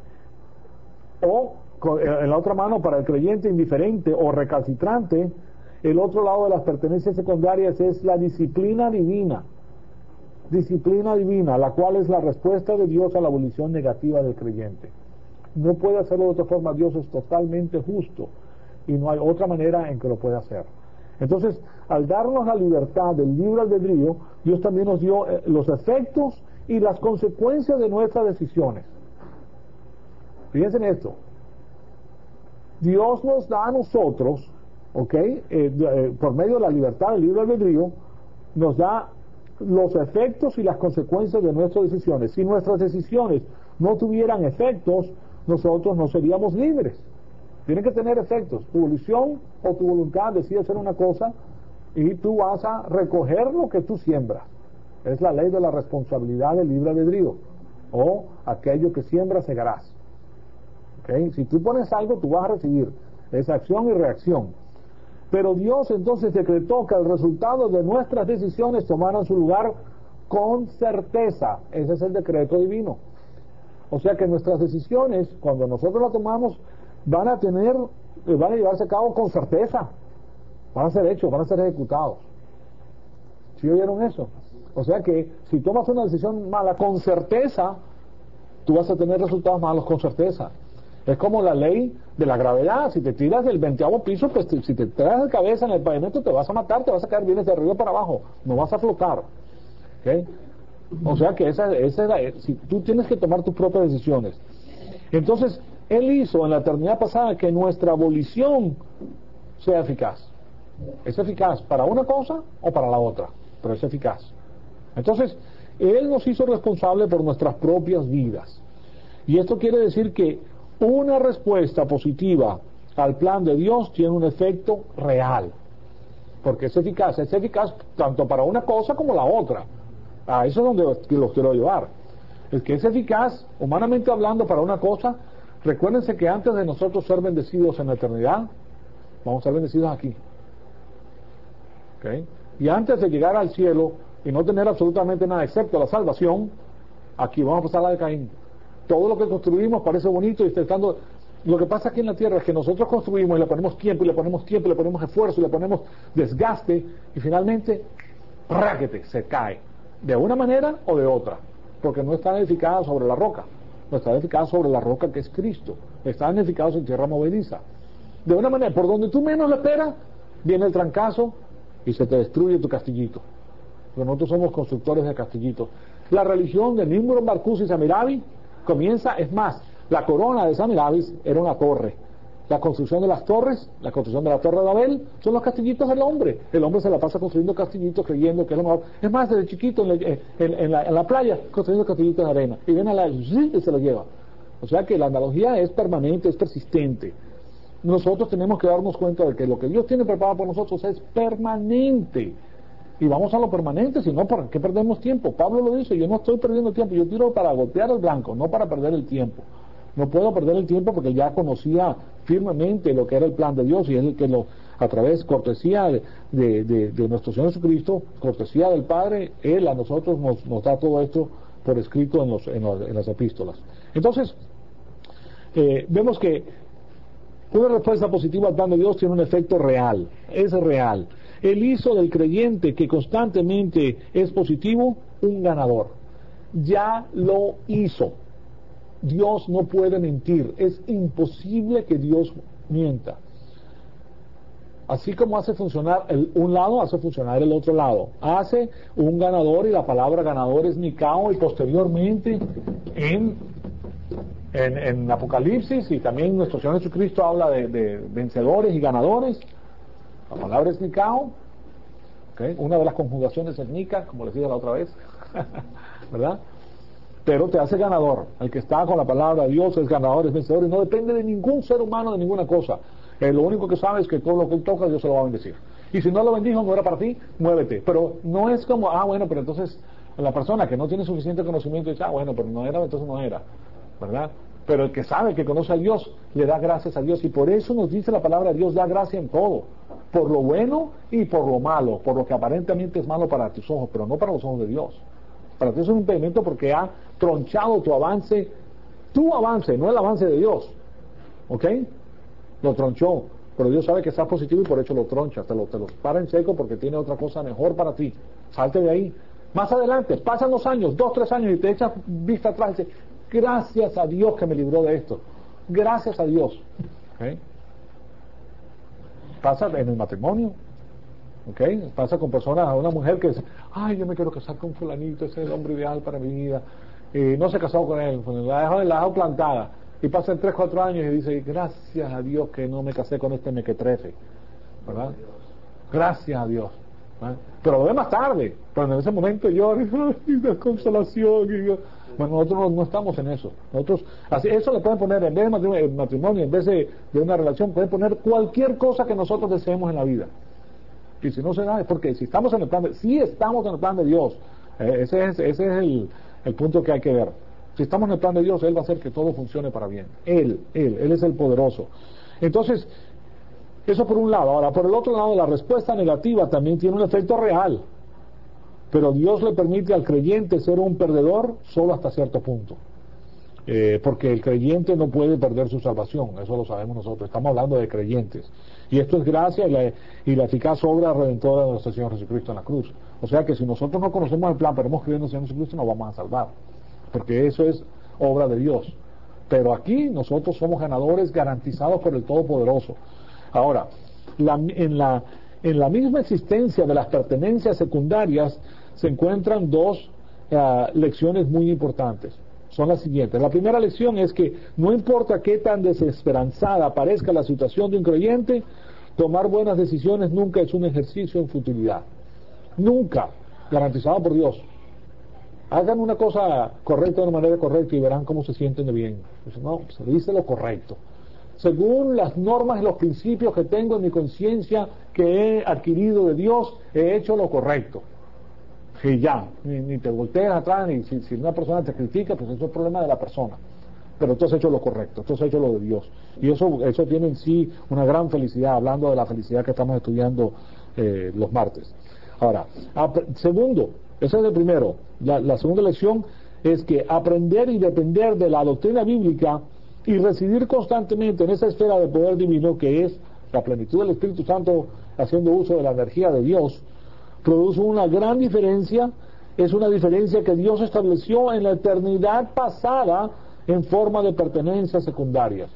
o en la otra mano, para el creyente indiferente o recalcitrante, el otro lado de las pertenencias secundarias es la disciplina divina. Disciplina divina, la cual es la respuesta de Dios a la evolución negativa del creyente. No puede hacerlo de otra forma. Dios es totalmente justo y no hay otra manera en que lo pueda hacer. Entonces, al darnos la libertad del libre albedrío, Dios también nos dio eh, los efectos y las consecuencias de nuestras decisiones. Fíjense en esto. Dios nos da a nosotros, ¿ok? Eh, eh, por medio de la libertad del libre albedrío, nos da los efectos y las consecuencias de nuestras decisiones. Si nuestras decisiones no tuvieran efectos, nosotros no seríamos libres. Tienen que tener efectos. Tu volición o tu voluntad decide hacer una cosa y tú vas a recoger lo que tú siembras. Es la ley de la responsabilidad del libre albedrío. O aquello que siembras segarás. ¿Okay? Si tú pones algo, tú vas a recibir. Es acción y reacción. Pero Dios entonces decretó que el resultado de nuestras decisiones tomaran su lugar con certeza. Ese es el decreto divino. O sea que nuestras decisiones, cuando nosotros las tomamos, van a tener, van a llevarse a cabo con certeza, van a ser hechos, van a ser ejecutados. ¿Sí oyeron eso? O sea que si tomas una decisión mala con certeza, tú vas a tener resultados malos con certeza. Es como la ley de la gravedad. Si te tiras del veinteavo piso, pues si te traes de cabeza en el pavimento, te vas a matar, te vas a caer bien de arriba para abajo, no vas a flotar. ¿Okay? O sea que esa, esa es la, si tú tienes que tomar tus propias decisiones. Entonces, Él hizo en la eternidad pasada que nuestra abolición sea eficaz. Es eficaz para una cosa o para la otra, pero es eficaz. Entonces, Él nos hizo responsable por nuestras propias vidas. Y esto quiere decir que una respuesta positiva al plan de Dios tiene un efecto real, porque es eficaz. Es eficaz tanto para una cosa como la otra. Ah, eso es donde los quiero llevar. El que es eficaz, humanamente hablando, para una cosa, recuérdense que antes de nosotros ser bendecidos en la eternidad, vamos a ser bendecidos aquí. ¿Okay? Y antes de llegar al cielo y no tener absolutamente nada excepto la salvación, aquí vamos a pasar la de Caín. Todo lo que construimos parece bonito y está estando... Lo que pasa aquí en la tierra es que nosotros construimos y le ponemos tiempo, y le ponemos tiempo, y le ponemos esfuerzo, y le ponemos desgaste, y finalmente, ráquete, se cae. De una manera o de otra, porque no están edificadas sobre la roca, no están edificadas sobre la roca que es Cristo, están edificados en tierra movediza. De una manera, por donde tú menos lo esperas, viene el trancazo y se te destruye tu castillito. Porque nosotros somos constructores de castillitos. La religión de Nimrod, Barcús y Samirabi comienza, es más, la corona de Samirabi era una torre. La construcción de las torres, la construcción de la torre de Babel, son los castillitos del hombre. El hombre se la pasa construyendo castillitos creyendo que es lo mejor. Es más, desde chiquito en la, en, en la, en la playa, construyendo castillitos de arena. Y viene a la y se lo lleva. O sea que la analogía es permanente, es persistente. Nosotros tenemos que darnos cuenta de que lo que Dios tiene preparado por nosotros es permanente. Y vamos a lo permanente, si no, ¿por qué perdemos tiempo? Pablo lo dice, yo no estoy perdiendo tiempo, yo tiro para golpear el blanco, no para perder el tiempo. No puedo perder el tiempo porque ya conocía firmemente lo que era el plan de Dios, y es el que lo, a través, cortesía de, de, de, de nuestro Señor Jesucristo, cortesía del Padre, Él a nosotros nos, nos da todo esto por escrito en, los, en, los, en las epístolas. Entonces, eh, vemos que una respuesta positiva al plan de Dios tiene un efecto real, es real. Él hizo del creyente que constantemente es positivo un ganador. Ya lo hizo. Dios no puede mentir, es imposible que Dios mienta. Así como hace funcionar el, un lado, hace funcionar el otro lado. Hace un ganador, y la palabra ganador es Nicao, y posteriormente en, en, en Apocalipsis, y también nuestro Señor Jesucristo habla de, de vencedores y ganadores. La palabra es Nicao, ¿okay? Una de las conjugaciones es Nica, como les dije la otra vez, ¿verdad? Pero te hace ganador. El que está con la palabra de Dios es ganador, es vencedor, y no depende de ningún ser humano, de ninguna cosa. Eh, lo único que sabe es que todo lo que él toca, Dios se lo va a bendecir. Y si no lo bendijo, no era para ti, muévete. Pero no es como, ah, bueno, pero entonces la persona que no tiene suficiente conocimiento dice, ah, bueno, pero no era, entonces no era, ¿verdad? Pero el que sabe, que conoce a Dios, le da gracias a Dios. Y por eso nos dice la palabra de Dios, da gracia en todo. Por lo bueno y por lo malo. Por lo que aparentemente es malo para tus ojos, pero no para los ojos de Dios. Para ti es un impedimento porque ha tronchado tu avance, tu avance, no el avance de Dios. ¿Ok? Lo tronchó. Pero Dios sabe que estás positivo y por eso lo troncha. Te lo, te lo para en seco porque tiene otra cosa mejor para ti. Salte de ahí. Más adelante, pasan dos años, dos, tres años, y te echas vista atrás y dices, gracias a Dios que me libró de esto. Gracias a Dios. ¿Okay? Pasa en el matrimonio. ¿Okay? Pasa con personas, a una mujer que dice, ay, yo me quiero casar con fulanito, ese es el hombre ideal para mi vida. Y no se casó con él, la dejó, la dejó plantada. Y pasan tres, cuatro años y dice, gracias a Dios que no me casé con este mequetrefe. ¿Verdad? Gracias a Dios. ¿Verdad? Pero lo ve más tarde. Pero en ese momento llora y desconsolación. Y yo... Bueno, nosotros no, no estamos en eso. Nosotros, así, eso le pueden poner, en vez de matrimonio, matrimonio en vez de, de una relación, pueden poner cualquier cosa que nosotros deseemos en la vida. Y si no se da, es porque si estamos en el plan de, si estamos en el plan de Dios, eh, ese es, ese es el, el punto que hay que ver. Si estamos en el plan de Dios, Él va a hacer que todo funcione para bien. Él, Él, Él es el poderoso. Entonces, eso por un lado. Ahora, por el otro lado, la respuesta negativa también tiene un efecto real. Pero Dios le permite al creyente ser un perdedor solo hasta cierto punto. Eh, porque el creyente no puede perder su salvación, eso lo sabemos nosotros, estamos hablando de creyentes. Y esto es gracia y la, y la eficaz obra redentora de nuestro Señor Jesucristo en la cruz. O sea que si nosotros no conocemos el plan, pero hemos creído en el Señor Jesucristo, nos vamos a salvar. Porque eso es obra de Dios. Pero aquí nosotros somos ganadores garantizados por el Todopoderoso. Ahora, la, en, la, en la misma existencia de las pertenencias secundarias se encuentran dos uh, lecciones muy importantes. Son las siguientes. La primera lección es que no importa qué tan desesperanzada parezca la situación de un creyente, tomar buenas decisiones nunca es un ejercicio en futilidad. Nunca. Garantizado por Dios. Hagan una cosa correcta de una manera correcta y verán cómo se sienten de bien. Pues no, se dice lo correcto. Según las normas y los principios que tengo en mi conciencia que he adquirido de Dios, he hecho lo correcto. Y ya, ni, ni te voltees atrás, ni si, si una persona te critica, pues eso es problema de la persona. Pero tú has hecho lo correcto, tú has hecho lo de Dios. Y eso, eso tiene en sí una gran felicidad, hablando de la felicidad que estamos estudiando eh, los martes. Ahora, segundo, ese es el primero. La, la segunda lección es que aprender y depender de la doctrina bíblica y residir constantemente en esa esfera de poder divino que es la plenitud del Espíritu Santo haciendo uso de la energía de Dios, produce una gran diferencia. Es una diferencia que Dios estableció en la eternidad pasada en forma de pertenencias secundarias.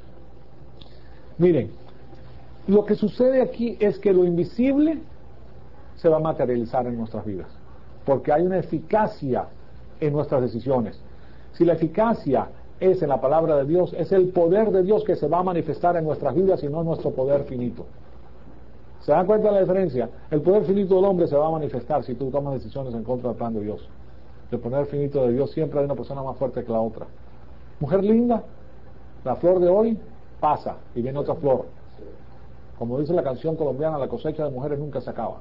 Miren, lo que sucede aquí es que lo invisible se va a materializar en nuestras vidas, porque hay una eficacia en nuestras decisiones. Si la eficacia es en la palabra de Dios, es el poder de Dios que se va a manifestar en nuestras vidas y no nuestro poder finito. ¿Se dan cuenta de la diferencia? El poder finito del hombre se va a manifestar si tú tomas decisiones en contra del plan de Dios. El poder finito de Dios siempre hay una persona más fuerte que la otra. Mujer linda, la flor de hoy pasa y viene otra flor. Como dice la canción colombiana, la cosecha de mujeres nunca se acaba.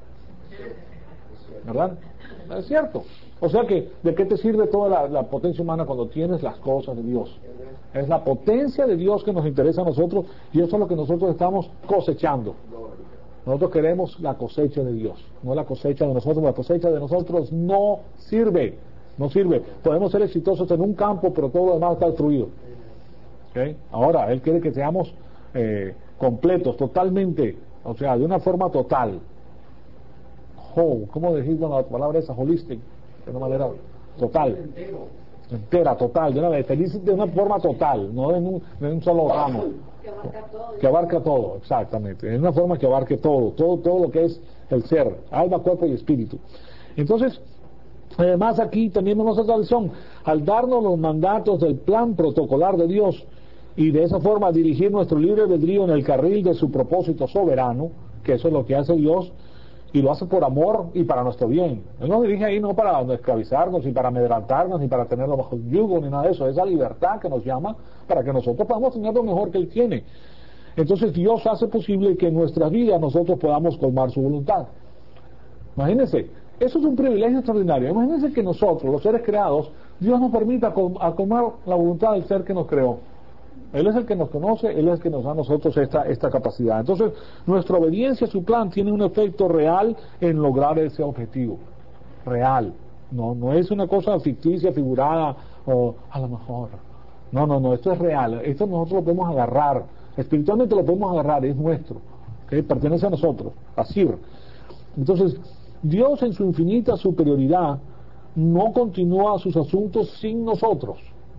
¿Verdad? Es cierto. O sea que, ¿de qué te sirve toda la, la potencia humana cuando tienes las cosas de Dios? Es la potencia de Dios que nos interesa a nosotros y eso es lo que nosotros estamos cosechando. Nosotros queremos la cosecha de Dios, no la cosecha de nosotros. La cosecha de nosotros no sirve, no sirve. Podemos ser exitosos en un campo, pero todo lo demás está destruido. ¿Okay? Ahora, Él quiere que seamos eh, completos, totalmente, o sea, de una forma total. Whole, ¿cómo decir la palabra esa? Holistic, de una manera total. Entera, total, de una vez, feliz de una forma total, no en un, en un solo ramo. Que abarca todo. Que abarca todo, exactamente. En una forma que abarque todo, todo, todo lo que es el ser, alma, cuerpo y espíritu. Entonces, además aquí también vemos otra lección. Al darnos los mandatos del plan protocolar de Dios y de esa forma dirigir nuestro libre albedrío en el carril de su propósito soberano, que eso es lo que hace Dios, y lo hace por amor y para nuestro bien. Él nos dirige ahí no para esclavizarnos, ni para amedrentarnos, ni para tenerlo bajo el yugo, ni nada de eso. Es la libertad que nos llama para que nosotros podamos tener lo mejor que Él tiene. Entonces Dios hace posible que en nuestras vidas nosotros podamos colmar su voluntad. Imagínense, eso es un privilegio extraordinario. Imagínense que nosotros, los seres creados, Dios nos permita colmar la voluntad del ser que nos creó. Él es el que nos conoce, Él es el que nos da a nosotros esta, esta capacidad. Entonces, nuestra obediencia a su plan tiene un efecto real en lograr ese objetivo. Real. No, no es una cosa ficticia, figurada, o a lo mejor. No, no, no, esto es real. Esto nosotros lo podemos agarrar. Espiritualmente lo podemos agarrar, es nuestro. ¿Okay? Pertenece a nosotros, a Sir. Entonces, Dios en su infinita superioridad no continúa sus asuntos sin nosotros.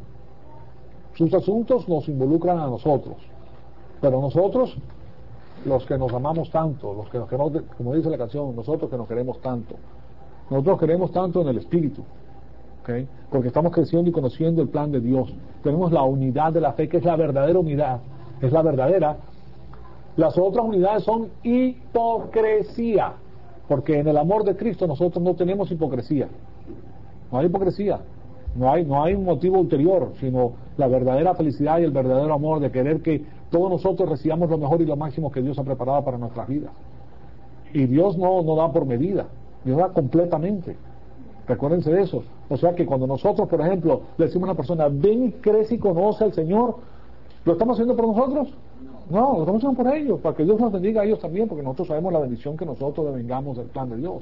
Sus asuntos nos involucran a nosotros, pero nosotros, los que nos amamos tanto, los que nos queremos, como dice la canción, nosotros que nos queremos tanto, nosotros queremos tanto en el Espíritu, ¿okay? Porque estamos creciendo y conociendo el plan de Dios. Tenemos la unidad de la fe, que es la verdadera unidad, es la verdadera. Las otras unidades son hipocresía, porque en el amor de Cristo nosotros no tenemos hipocresía, no hay hipocresía. No hay, no hay un motivo ulterior, sino la verdadera felicidad y el verdadero amor de querer que todos nosotros recibamos lo mejor y lo máximo que Dios ha preparado para nuestras vidas. Y Dios no, no da por medida, Dios da completamente. Recuérdense de eso. O sea que cuando nosotros, por ejemplo, le decimos a una persona, ven y crece y conoce al Señor, ¿lo estamos haciendo por nosotros? No, lo estamos haciendo por ellos, para que Dios nos bendiga a ellos también, porque nosotros sabemos la bendición que nosotros devengamos del plan de Dios.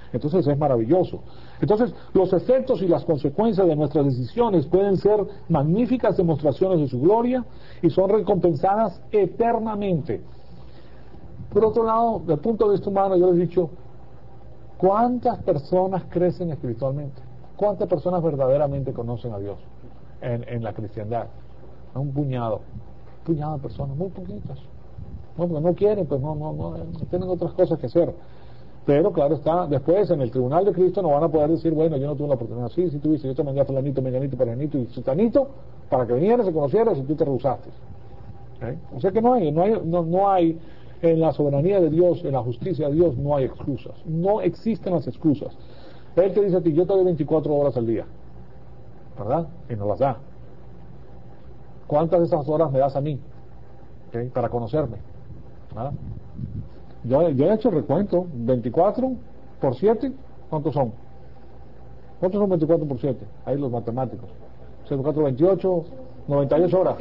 Entonces es maravilloso. Entonces los efectos y las consecuencias de nuestras decisiones pueden ser magníficas demostraciones de su gloria y son recompensadas eternamente. Por otro lado, desde el punto de vista humano, yo les he dicho, ¿cuántas personas crecen espiritualmente? ¿Cuántas personas verdaderamente conocen a Dios en, en la cristiandad? Un puñado, un puñado de personas, muy poquitas. No, porque no quieren, pues no, no, no, tienen otras cosas que hacer. Pero claro está, después en el tribunal de Cristo no van a poder decir, bueno, yo no tuve la oportunidad. Sí, sí tuviste, yo te mandé a fulanito, menganito, perenito y sutanito para que vinieras, se conocieras y tú te rehusaste. ¿Okay? O sea que no hay, no hay, no, no hay, en la soberanía de Dios, en la justicia de Dios, no hay excusas. No existen las excusas. Él te dice a ti, yo te doy veinticuatro horas al día, ¿verdad? Y nos las da. ¿Cuántas de esas horas me das a mí? ¿Okay? Para conocerme. ¿Verdad? Yo, yo he hecho el recuento, veinticuatro por siete, ¿cuántos son? ¿Cuántos son veinticuatro por siete? Ahí los matemáticos. veinticuatro, veintiocho, noventa y ocho horas.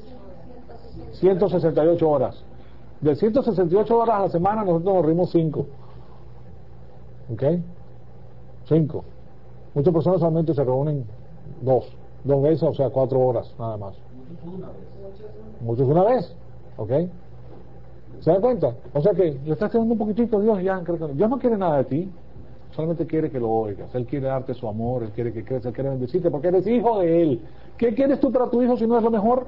ciento sesenta y ocho horas. De ciento sesenta y ocho horas a la semana nosotros nos rimos cinco. ¿Ok? cinco. Muchas personas solamente se reúnen dos. Dos veces, o sea, cuatro horas, nada más. Muchos una vez. ¿Ok? ¿Se dan cuenta? O sea que le estás teniendo un poquitito, Dios ya, Dios no quiere nada de ti, solamente quiere que lo oigas. Él quiere darte su amor, Él quiere que crezcas, Él quiere bendecirte porque eres hijo de Él. ¿Qué quieres tú para tu hijo si no es lo mejor?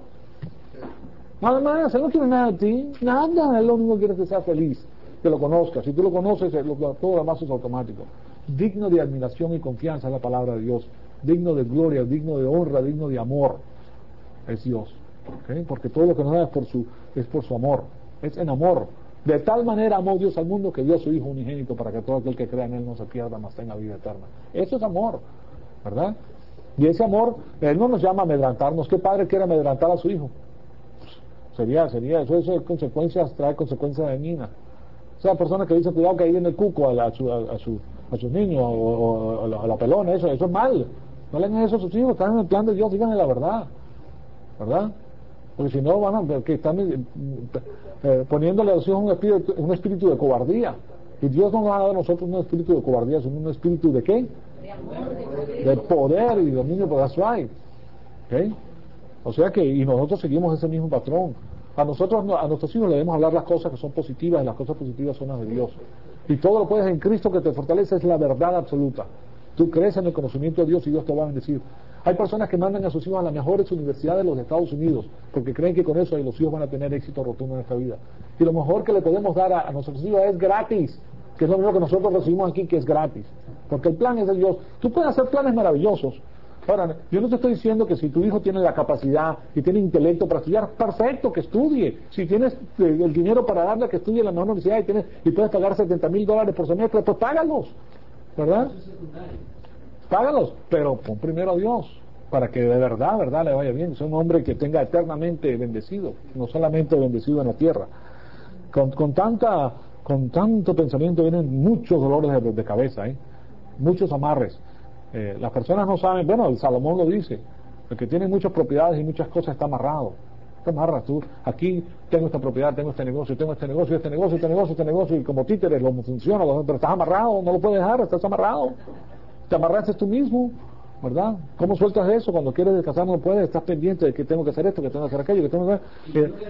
Nada más, Él no quiere nada de ti, nada. Él lo único que quiere es que seas feliz, que lo conozcas. Si tú lo conoces, lo, todo lo demás es automático. Digno de admiración y confianza es la palabra de Dios. Digno de gloria, digno de honra, digno de amor es Dios. ¿Okay? Porque todo lo que nos da es por su, es por su amor. Es en amor. De tal manera amó Dios al mundo que dio a su Hijo unigénito para que todo aquel que crea en Él no se pierda, mas tenga vida eterna. Eso es amor, ¿verdad? Y ese amor, Él no nos llama a amedrantarnos. ¿Qué padre quiere amedrantar a su hijo? Sería, sería, eso, eso es consecuencias, trae consecuencias dañinas. O sea, personas que dicen, cuidado que ahí viene el cuco a, la, a, su, a, a, su, a sus niños, o, o a, la, a la pelona, eso, eso es mal. No le hagan eso a sus hijos, están en el plan de Dios, díganle la verdad, ¿verdad? Porque si no van a que están eh, poniéndole a los hijos un espíritu, un espíritu de cobardía. Y Dios no nos ha dado a nosotros un espíritu de cobardía, sino un espíritu de ¿qué? De amor, de poder, de poder y dominio por that's right. ¿Okay? O sea que, y nosotros seguimos ese mismo patrón. A nosotros, a nuestros hijos le debemos hablar las cosas que son positivas, y las cosas positivas son las de Dios. Y todo lo puedes en Cristo que te fortalece, es la verdad absoluta. Tú crees en el conocimiento de Dios y Dios te va a bendecir. Hay personas que mandan a sus hijos a las mejores universidades de los Estados Unidos porque creen que con eso los hijos van a tener éxito rotundo en esta vida. Y lo mejor que le podemos dar a, a nuestros hijos es gratis, que es lo mismo que nosotros recibimos aquí, que es gratis. Porque el plan es de Dios. Tú puedes hacer planes maravillosos. Ahora, yo no te estoy diciendo que si tu hijo tiene la capacidad y tiene intelecto para estudiar, perfecto, que estudie. Si tienes eh, el dinero para darle a que estudie en la mejor universidad y, tienes, y puedes pagar setenta mil dólares por semestre, pues págalos, ¿verdad? Págalos, pero pon primero a Dios, para que de verdad, verdad le vaya bien. Es un hombre que tenga eternamente bendecido, no solamente bendecido en la tierra. Con, con tanta, con tanto pensamiento vienen muchos dolores de, de cabeza, ¿eh? Muchos amarres. Eh, las personas no saben, bueno, el Salomón lo dice, el que tiene muchas propiedades y muchas cosas está amarrado. Te amarras tú, aquí tengo esta propiedad, tengo este negocio, tengo este negocio, este negocio, este negocio, este negocio, y como títeres lo funciona, pero estás amarrado, no lo puedes dejar, estás amarrado. Te amarraste tú mismo, ¿verdad? ¿Cómo sueltas eso? Cuando quieres descansar no puedes, estás pendiente de que tengo que hacer esto, que tengo que hacer aquello, que tengo que hacer... Eh,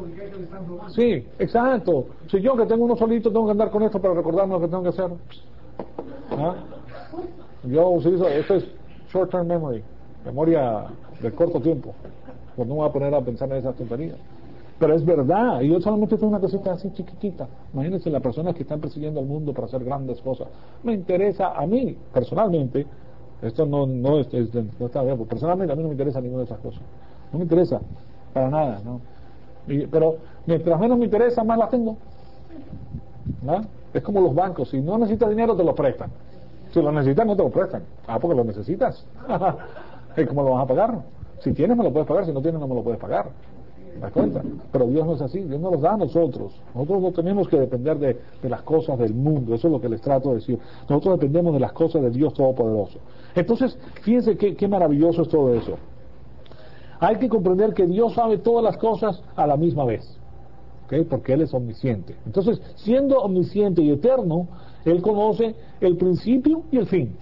sí, exacto. Si yo que tengo uno solito tengo que andar con esto para recordarme lo que tengo que hacer. ¿Ah? Yo utilizo, esto es short term memory, memoria de corto tiempo, pues no me voy a poner a pensar en esas tonterías. Pero es verdad, y yo solamente tengo una cosita así chiquitita. Imagínense las personas que están persiguiendo al mundo para hacer grandes cosas. Me interesa a mí, personalmente, esto no, no, es, es, no está bien, personalmente a mí no me interesa ninguna de esas cosas. No me interesa, para nada, ¿no? Y, pero mientras menos me interesa, más las tengo. ¿No? Es como los bancos, si no necesitas dinero te lo prestan. Si lo necesitas no te lo prestan. Ah, porque lo necesitas. ¿Y cómo lo vas a pagar? Si tienes me lo puedes pagar, si no tienes no me lo puedes pagar. ¿Te das cuenta? Pero Dios no es así, Dios nos los da a nosotros. Nosotros no tenemos que depender de, de las cosas del mundo, eso es lo que les trato de decir. Nosotros dependemos de las cosas de Dios Todopoderoso. Entonces, fíjense qué, qué maravilloso es todo eso. Hay que comprender que Dios sabe todas las cosas a la misma vez. ¿okay? Porque Él es omnisciente. Entonces, siendo omnisciente y eterno, Él conoce el principio y el fin.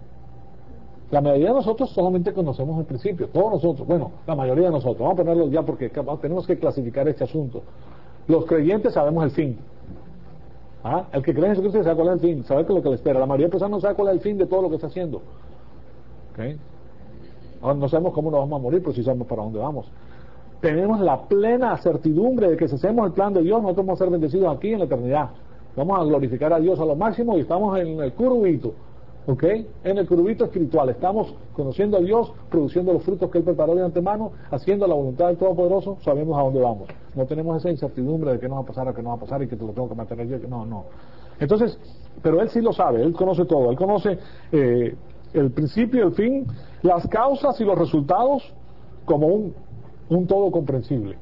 La mayoría de nosotros solamente conocemos el principio, todos nosotros, bueno, la mayoría de nosotros, vamos a ponerlo ya porque tenemos que clasificar este asunto. Los creyentes sabemos el fin. ¿Ah? El que cree en Jesucristo sabe cuál es el fin, sabe qué es lo que le espera. La mayoría de personas no sabe cuál es el fin de todo lo que está haciendo. ¿Okay? Ahora, no sabemos cómo nos vamos a morir, pero sí sabemos para dónde vamos. Tenemos la plena certidumbre de que si hacemos el plan de Dios, nosotros vamos a ser bendecidos aquí en la eternidad. Vamos a glorificar a Dios a lo máximo y estamos en el curubito. ¿Ok? En el curubito espiritual. Estamos conociendo a Dios, produciendo los frutos que Él preparó de antemano, haciendo la voluntad del Todopoderoso, sabemos a dónde vamos. No tenemos esa incertidumbre de qué nos va a pasar o qué no va a pasar y que te lo tengo que mantener yo. No, no. Entonces, pero Él sí lo sabe, Él conoce todo. Él conoce eh, el principio, el fin, las causas y los resultados como un, un todo comprensible.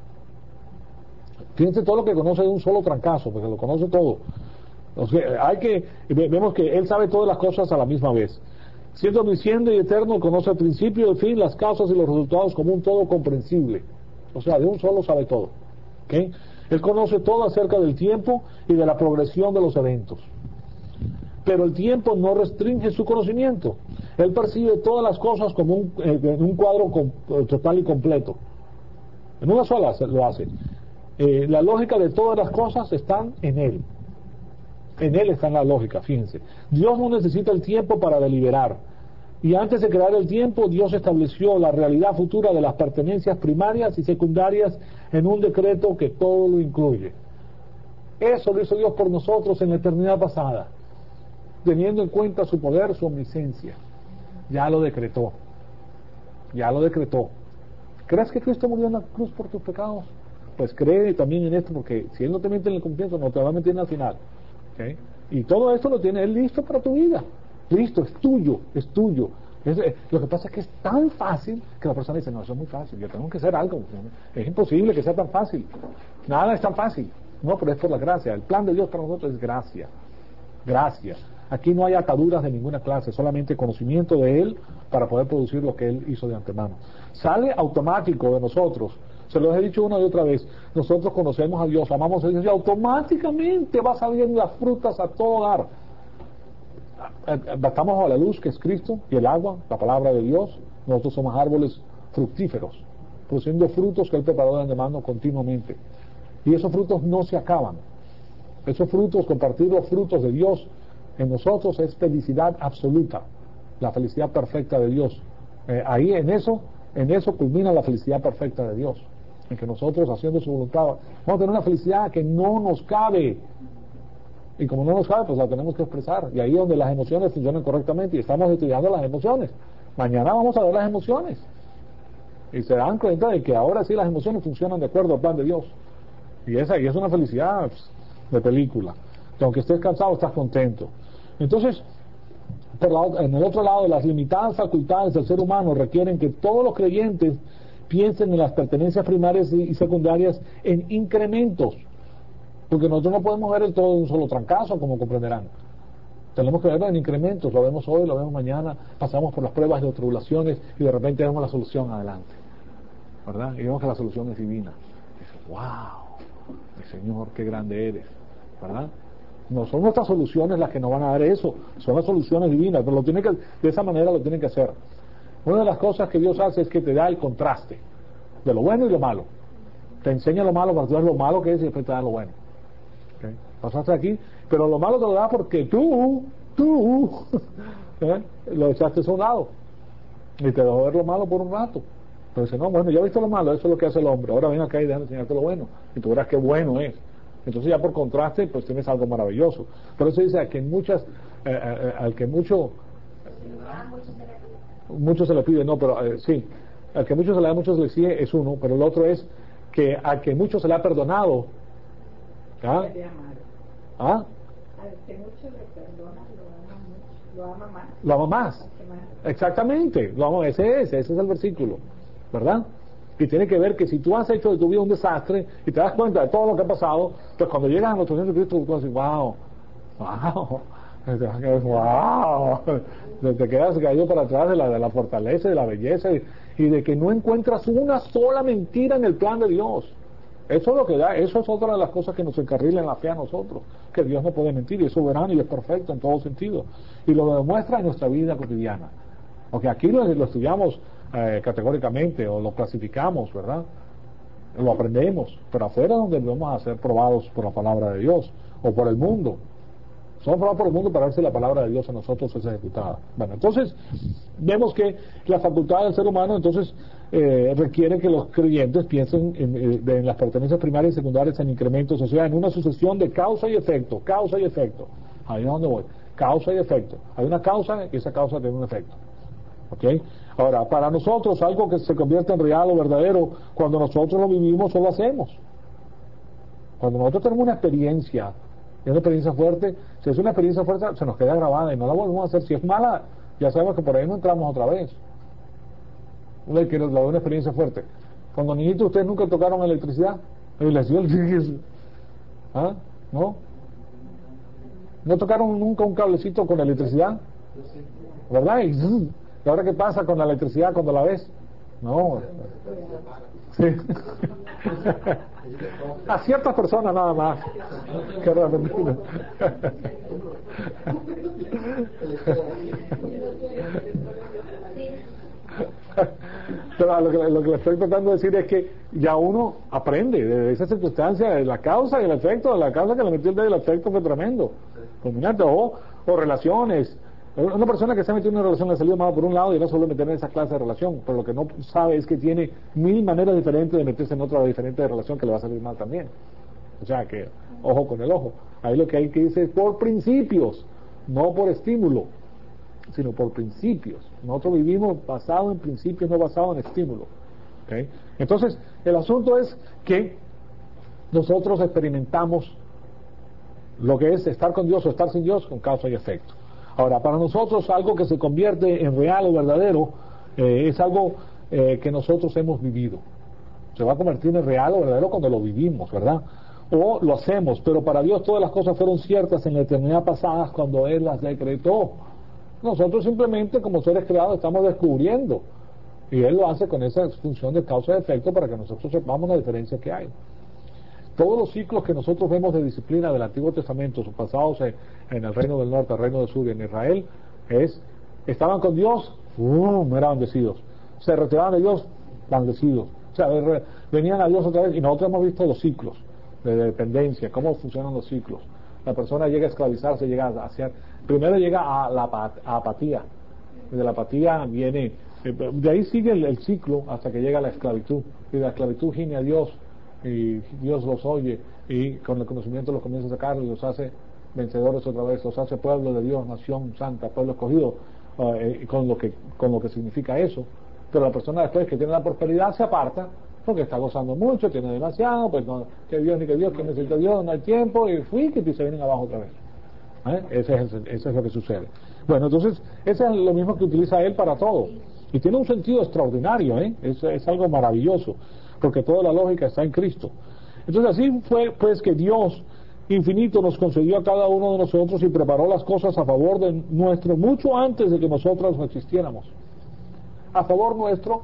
Fíjense todo lo que conoce de un solo trancazo, porque lo conoce todo. O sea, hay que, vemos que Él sabe todas las cosas a la misma vez. Siendo omnisciente y eterno, conoce el principio, el fin, las causas y los resultados como un todo comprensible. O sea, de un solo sabe todo. ¿Okay? Él conoce todo acerca del tiempo y de la progresión de los eventos. Pero el tiempo no restringe su conocimiento. Él percibe todas las cosas como un, eh, en un cuadro com, total y completo. En una sola lo hace. Eh, la lógica de todas las cosas están en Él. En Él está la lógica, fíjense. Dios no necesita el tiempo para deliberar. Y antes de crear el tiempo, Dios estableció la realidad futura de las pertenencias primarias y secundarias en un decreto que todo lo incluye. Eso lo hizo Dios por nosotros en la eternidad pasada, teniendo en cuenta su poder, su omnisciencia. Ya lo decretó. Ya lo decretó. ¿Crees que Cristo murió en la cruz por tus pecados? Pues cree también en esto, porque si Él no te miente en el comienzo, no te va a mentir al final. ¿Okay? Y todo esto lo tiene Él listo para tu vida. Listo, es tuyo, es tuyo. Es, eh, lo que pasa es que es tan fácil que la persona dice, no, eso es muy fácil, yo tengo que hacer algo. Es imposible que sea tan fácil. Nada es tan fácil. No, pero es por la gracia. El plan de Dios para nosotros es gracia. Gracia. Aquí no hay ataduras de ninguna clase, solamente conocimiento de Él para poder producir lo que Él hizo de antemano. Sale automático de nosotros. Se los he dicho una y otra vez. Nosotros conocemos a Dios, amamos a Dios y automáticamente va saliendo las frutas a todo dar. Estamos bajo la luz que es Cristo y el agua, la palabra de Dios. Nosotros somos árboles fructíferos, produciendo frutos que Él preparó de antemano continuamente. Y esos frutos no se acaban. Esos frutos, compartir los frutos de Dios en nosotros es felicidad absoluta, la felicidad perfecta de Dios. Eh, ahí en eso, en eso culmina la felicidad perfecta de Dios, en que nosotros haciendo su voluntad vamos a tener una felicidad que no nos cabe, y como no nos cabe, pues la tenemos que expresar, y ahí es donde las emociones funcionan correctamente, y estamos estudiando las emociones. Mañana vamos a ver las emociones, y se dan cuenta de que ahora sí las emociones funcionan de acuerdo al plan de Dios, y esa y es una felicidad pues, de película, que aunque estés cansado, estás contento. Entonces, por la, en el otro lado, las limitadas facultades del ser humano requieren que todos los creyentes piensen en las pertenencias primarias y secundarias en incrementos, porque nosotros no podemos ver el todo de un solo trancazo, como comprenderán. Tenemos que verlo en incrementos, lo vemos hoy, lo vemos mañana, pasamos por las pruebas y las tribulaciones y de repente vemos la solución adelante, ¿verdad? Y vemos que la solución es divina. Y dices, wow, mi Señor, qué grande eres, ¿verdad? No son nuestras soluciones las que nos van a dar eso, son las soluciones divinas, pero lo tiene que, de esa manera lo tienen que hacer. Una de las cosas que Dios hace es que te da el contraste de lo bueno y lo malo. Te enseña lo malo para que tú veas lo malo que es y después te da lo bueno. ¿Okay? Pasaste aquí, pero lo malo te lo da porque tú, tú, ¿eh? lo echaste a un lado y te dejó ver lo malo por un rato. Entonces, no, bueno, ya viste lo malo, eso es lo que hace el hombre. Ahora ven acá y déjame enseñarte lo bueno y tú verás qué bueno es. Entonces ya por contraste pues tienes algo maravilloso. Por eso dice a que muchas eh, eh, al que mucho mucho se le pide, no, pero eh, sí, al que mucho se le da, mucho se le exige es uno, pero el otro es que al que mucho se le ha perdonado, ¿ah? ¿Ah? Al que mucho le perdona, lo ama mucho, lo ama más. Lo ama más. Exactamente, lo ama, ese es, ese es el versículo, ¿verdad? Y tiene que ver que si tú has hecho de tu vida un desastre y te das cuenta de todo lo que ha pasado, pues cuando llegas a nuestro Señor Cristo, tú vas a decir, wow, wow, wow, te quedas caído para atrás de la, de la fortaleza, de la belleza y, y de que no encuentras una sola mentira en el plan de Dios. Eso es lo que da, eso es otra de las cosas que nos encarrila en la fe a nosotros, que Dios no puede mentir, y es soberano y es perfecto en todo sentido, y lo demuestra en nuestra vida cotidiana. Porque aquí lo, lo estudiamos eh, categóricamente, o lo clasificamos, ¿verdad? Lo aprendemos, pero afuera es donde vamos a ser probados por la palabra de Dios, o por el mundo. Somos probados por el mundo para ver si la palabra de Dios a nosotros es ejecutada. Bueno, entonces, vemos que la facultad del ser humano, entonces, eh, requiere que los creyentes piensen en, en, en las pertenencias primarias y secundarias en incrementos, o sea, en una sucesión de causa y efecto, causa y efecto. Ahí es donde voy, causa y efecto. Hay una causa y esa causa tiene un efecto. ¿Ok? Ahora, para nosotros, algo que se convierte en real o verdadero, cuando nosotros lo vivimos o lo hacemos. Cuando nosotros tenemos una experiencia, es una experiencia fuerte, si es una experiencia fuerte, se nos queda grabada y no la volvemos a hacer. Si es mala, ya sabemos que por ahí no entramos otra vez. Una que nos la da una experiencia fuerte. Cuando niñitos, ustedes nunca tocaron electricidad. ¿Ah? ¿No? ¿No tocaron nunca un cablecito con electricidad? ¿Verdad? Y, ¿y ahora qué pasa con la electricidad cuando la ves? No. Sí. A ciertas personas nada más. Qué realmente. Pero lo que, lo que le estoy tratando de decir es que ya uno aprende de esa circunstancia, de la causa y el efecto, de la causa que le metió el dedo y el efecto fue tremendo. O, o relaciones. Una persona que se ha metido en una relación le ha salido mal por un lado y no se vuelve a meter en esa clase de relación, pero lo que no sabe es que tiene mil maneras diferentes de meterse en otra diferente de relación que le va a salir mal también. O sea que, ojo con el ojo. Ahí lo que hay que decir es por principios, no por estímulo, sino por principios. Nosotros vivimos basado en principios, no basado en estímulo. ¿Okay? Entonces, el asunto es que nosotros experimentamos lo que es estar con Dios o estar sin Dios con causa y efecto. Ahora, para nosotros algo que se convierte en real o verdadero eh, es algo eh, que nosotros hemos vivido. Se va a convertir en real o verdadero cuando lo vivimos, ¿verdad? O lo hacemos, pero para Dios todas las cosas fueron ciertas en la eternidad pasada cuando Él las decretó. Nosotros simplemente como seres creados estamos descubriendo, y Él lo hace con esa función de causa y efecto para que nosotros sepamos la diferencia que hay. Todos los ciclos que nosotros vemos de disciplina del Antiguo Testamento, basados en, en el reino del norte, el reino del sur y en Israel, es, estaban con Dios, ¡um! Eran bendecidos. Se retiraban de Dios, bendecidos. O sea, re, venían a Dios otra vez, y nosotros hemos visto los ciclos de dependencia, cómo funcionan los ciclos. La persona llega a esclavizarse, llega a hacer, primero llega a la a apatía. De la apatía viene, de ahí sigue el, el ciclo hasta que llega a la esclavitud. Y de la esclavitud gime a Dios, y Dios los oye y con el conocimiento los comienza a sacar y los hace vencedores otra vez, los hace pueblo de Dios, nación santa, pueblo escogido, uh, eh, con lo que con lo que significa eso. Pero la persona después que tiene la prosperidad se aparta porque está gozando mucho, tiene demasiado, pues no, que Dios ni que Dios, que necesita Dios, no hay tiempo, y fui que se vienen abajo otra vez. ¿Eh? Ese es el, eso es lo que sucede. Bueno, entonces ese es lo mismo que utiliza Él para todo y tiene un sentido extraordinario, ¿eh? es, es algo maravilloso, porque toda la lógica está en Cristo. Entonces así fue pues que Dios infinito nos concedió a cada uno de nosotros y preparó las cosas a favor de nuestro mucho antes de que nosotros existiéramos. A favor nuestro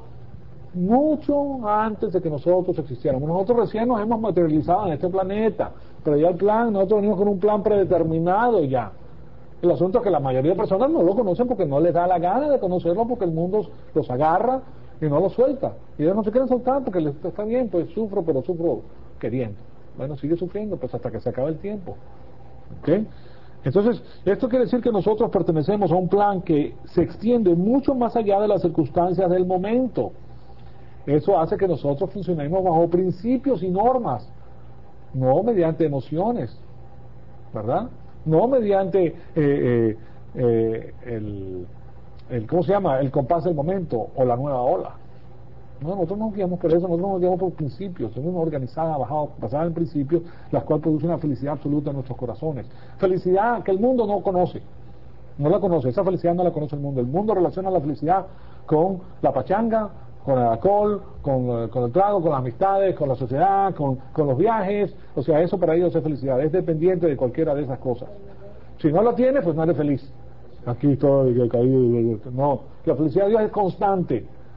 mucho antes de que nosotros existiéramos. Nosotros recién nos hemos materializado en este planeta, pero ya el plan, nosotros venimos con un plan predeterminado ya. El asunto es que la mayoría de personas no lo conocen porque no les da la gana de conocerlo, porque el mundo los agarra y no los suelta. Y ellos no se quieren soltar porque les está bien, pues sufro, pero sufro queriendo. Bueno, sigue sufriendo pues hasta que se acabe el tiempo. ¿Ok? Entonces, esto quiere decir que nosotros pertenecemos a un plan que se extiende mucho más allá de las circunstancias del momento. Eso hace que nosotros funcionemos bajo principios y normas, no mediante emociones, ¿verdad? No mediante eh, eh, eh, el, el, ¿cómo se llama? El compás del momento o la nueva ola. No, nosotros no nos guiamos por eso, nosotros nos guiamos por principios, somos una organizada basada, basada en principios, las cuales producen una felicidad absoluta en nuestros corazones. Felicidad que el mundo no conoce, no la conoce, esa felicidad no la conoce el mundo. El mundo relaciona la felicidad con la pachanga, con el alcohol, con, con el trago, con las amistades, con la sociedad, con, con los viajes. O sea, eso para ellos es felicidad, es dependiente de cualquiera de esas cosas. Si no la tienes, pues no eres feliz. Aquí estoy caído. No, la felicidad de Dios es constante,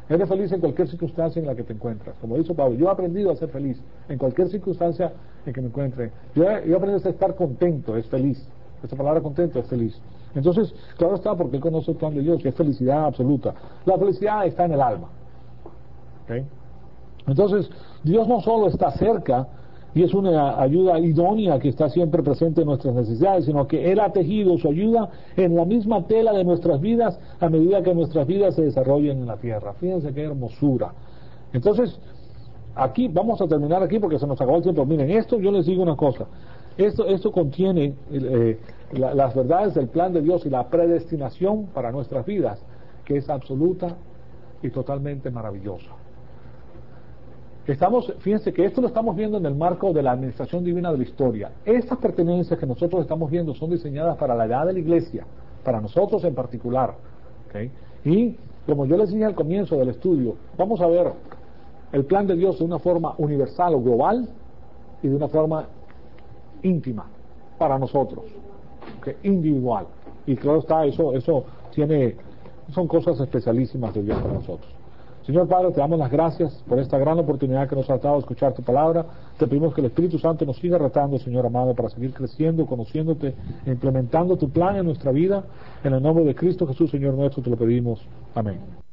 Eres feliz en cualquier circunstancia en la que te encuentras. Como dice Pablo, yo he aprendido a ser feliz en cualquier circunstancia en que me encuentre. Yo he, yo he aprendido a estar contento, es feliz. Esta palabra contento es feliz. Entonces, claro está, porque él conoce el plan de Dios, que es felicidad absoluta. La felicidad está en el alma. ¿Okay? Entonces, Dios no solo está cerca y es una ayuda idónea que está siempre presente en nuestras necesidades, sino que Él ha tejido su ayuda en la misma tela de nuestras vidas a medida que nuestras vidas se desarrollen en la tierra. Fíjense qué hermosura. Entonces, aquí, vamos a terminar aquí porque se nos acabó el tiempo. Miren, esto yo les digo una cosa. Esto, esto contiene eh, la, las verdades del plan de Dios y la predestinación para nuestras vidas, que es absoluta y totalmente maravillosa. Estamos, fíjense que esto lo estamos viendo en el marco de la administración divina de la historia. Estas pertenencias que nosotros estamos viendo son diseñadas para la edad de la iglesia, para nosotros en particular. ¿Okay? Y como yo les dije al comienzo del estudio, vamos a ver el plan de Dios de una forma universal o global y de una forma íntima para nosotros, ¿okay? Individual. Y claro está, eso, eso tiene, son cosas especialísimas de Dios para nosotros. Señor Padre, te damos las gracias por esta gran oportunidad que nos has dado de escuchar tu palabra. Te pedimos que el Espíritu Santo nos siga retando, Señor amado, para seguir creciendo, conociéndote, e implementando tu plan en nuestra vida. En el nombre de Cristo Jesús, Señor nuestro, te lo pedimos. Amén.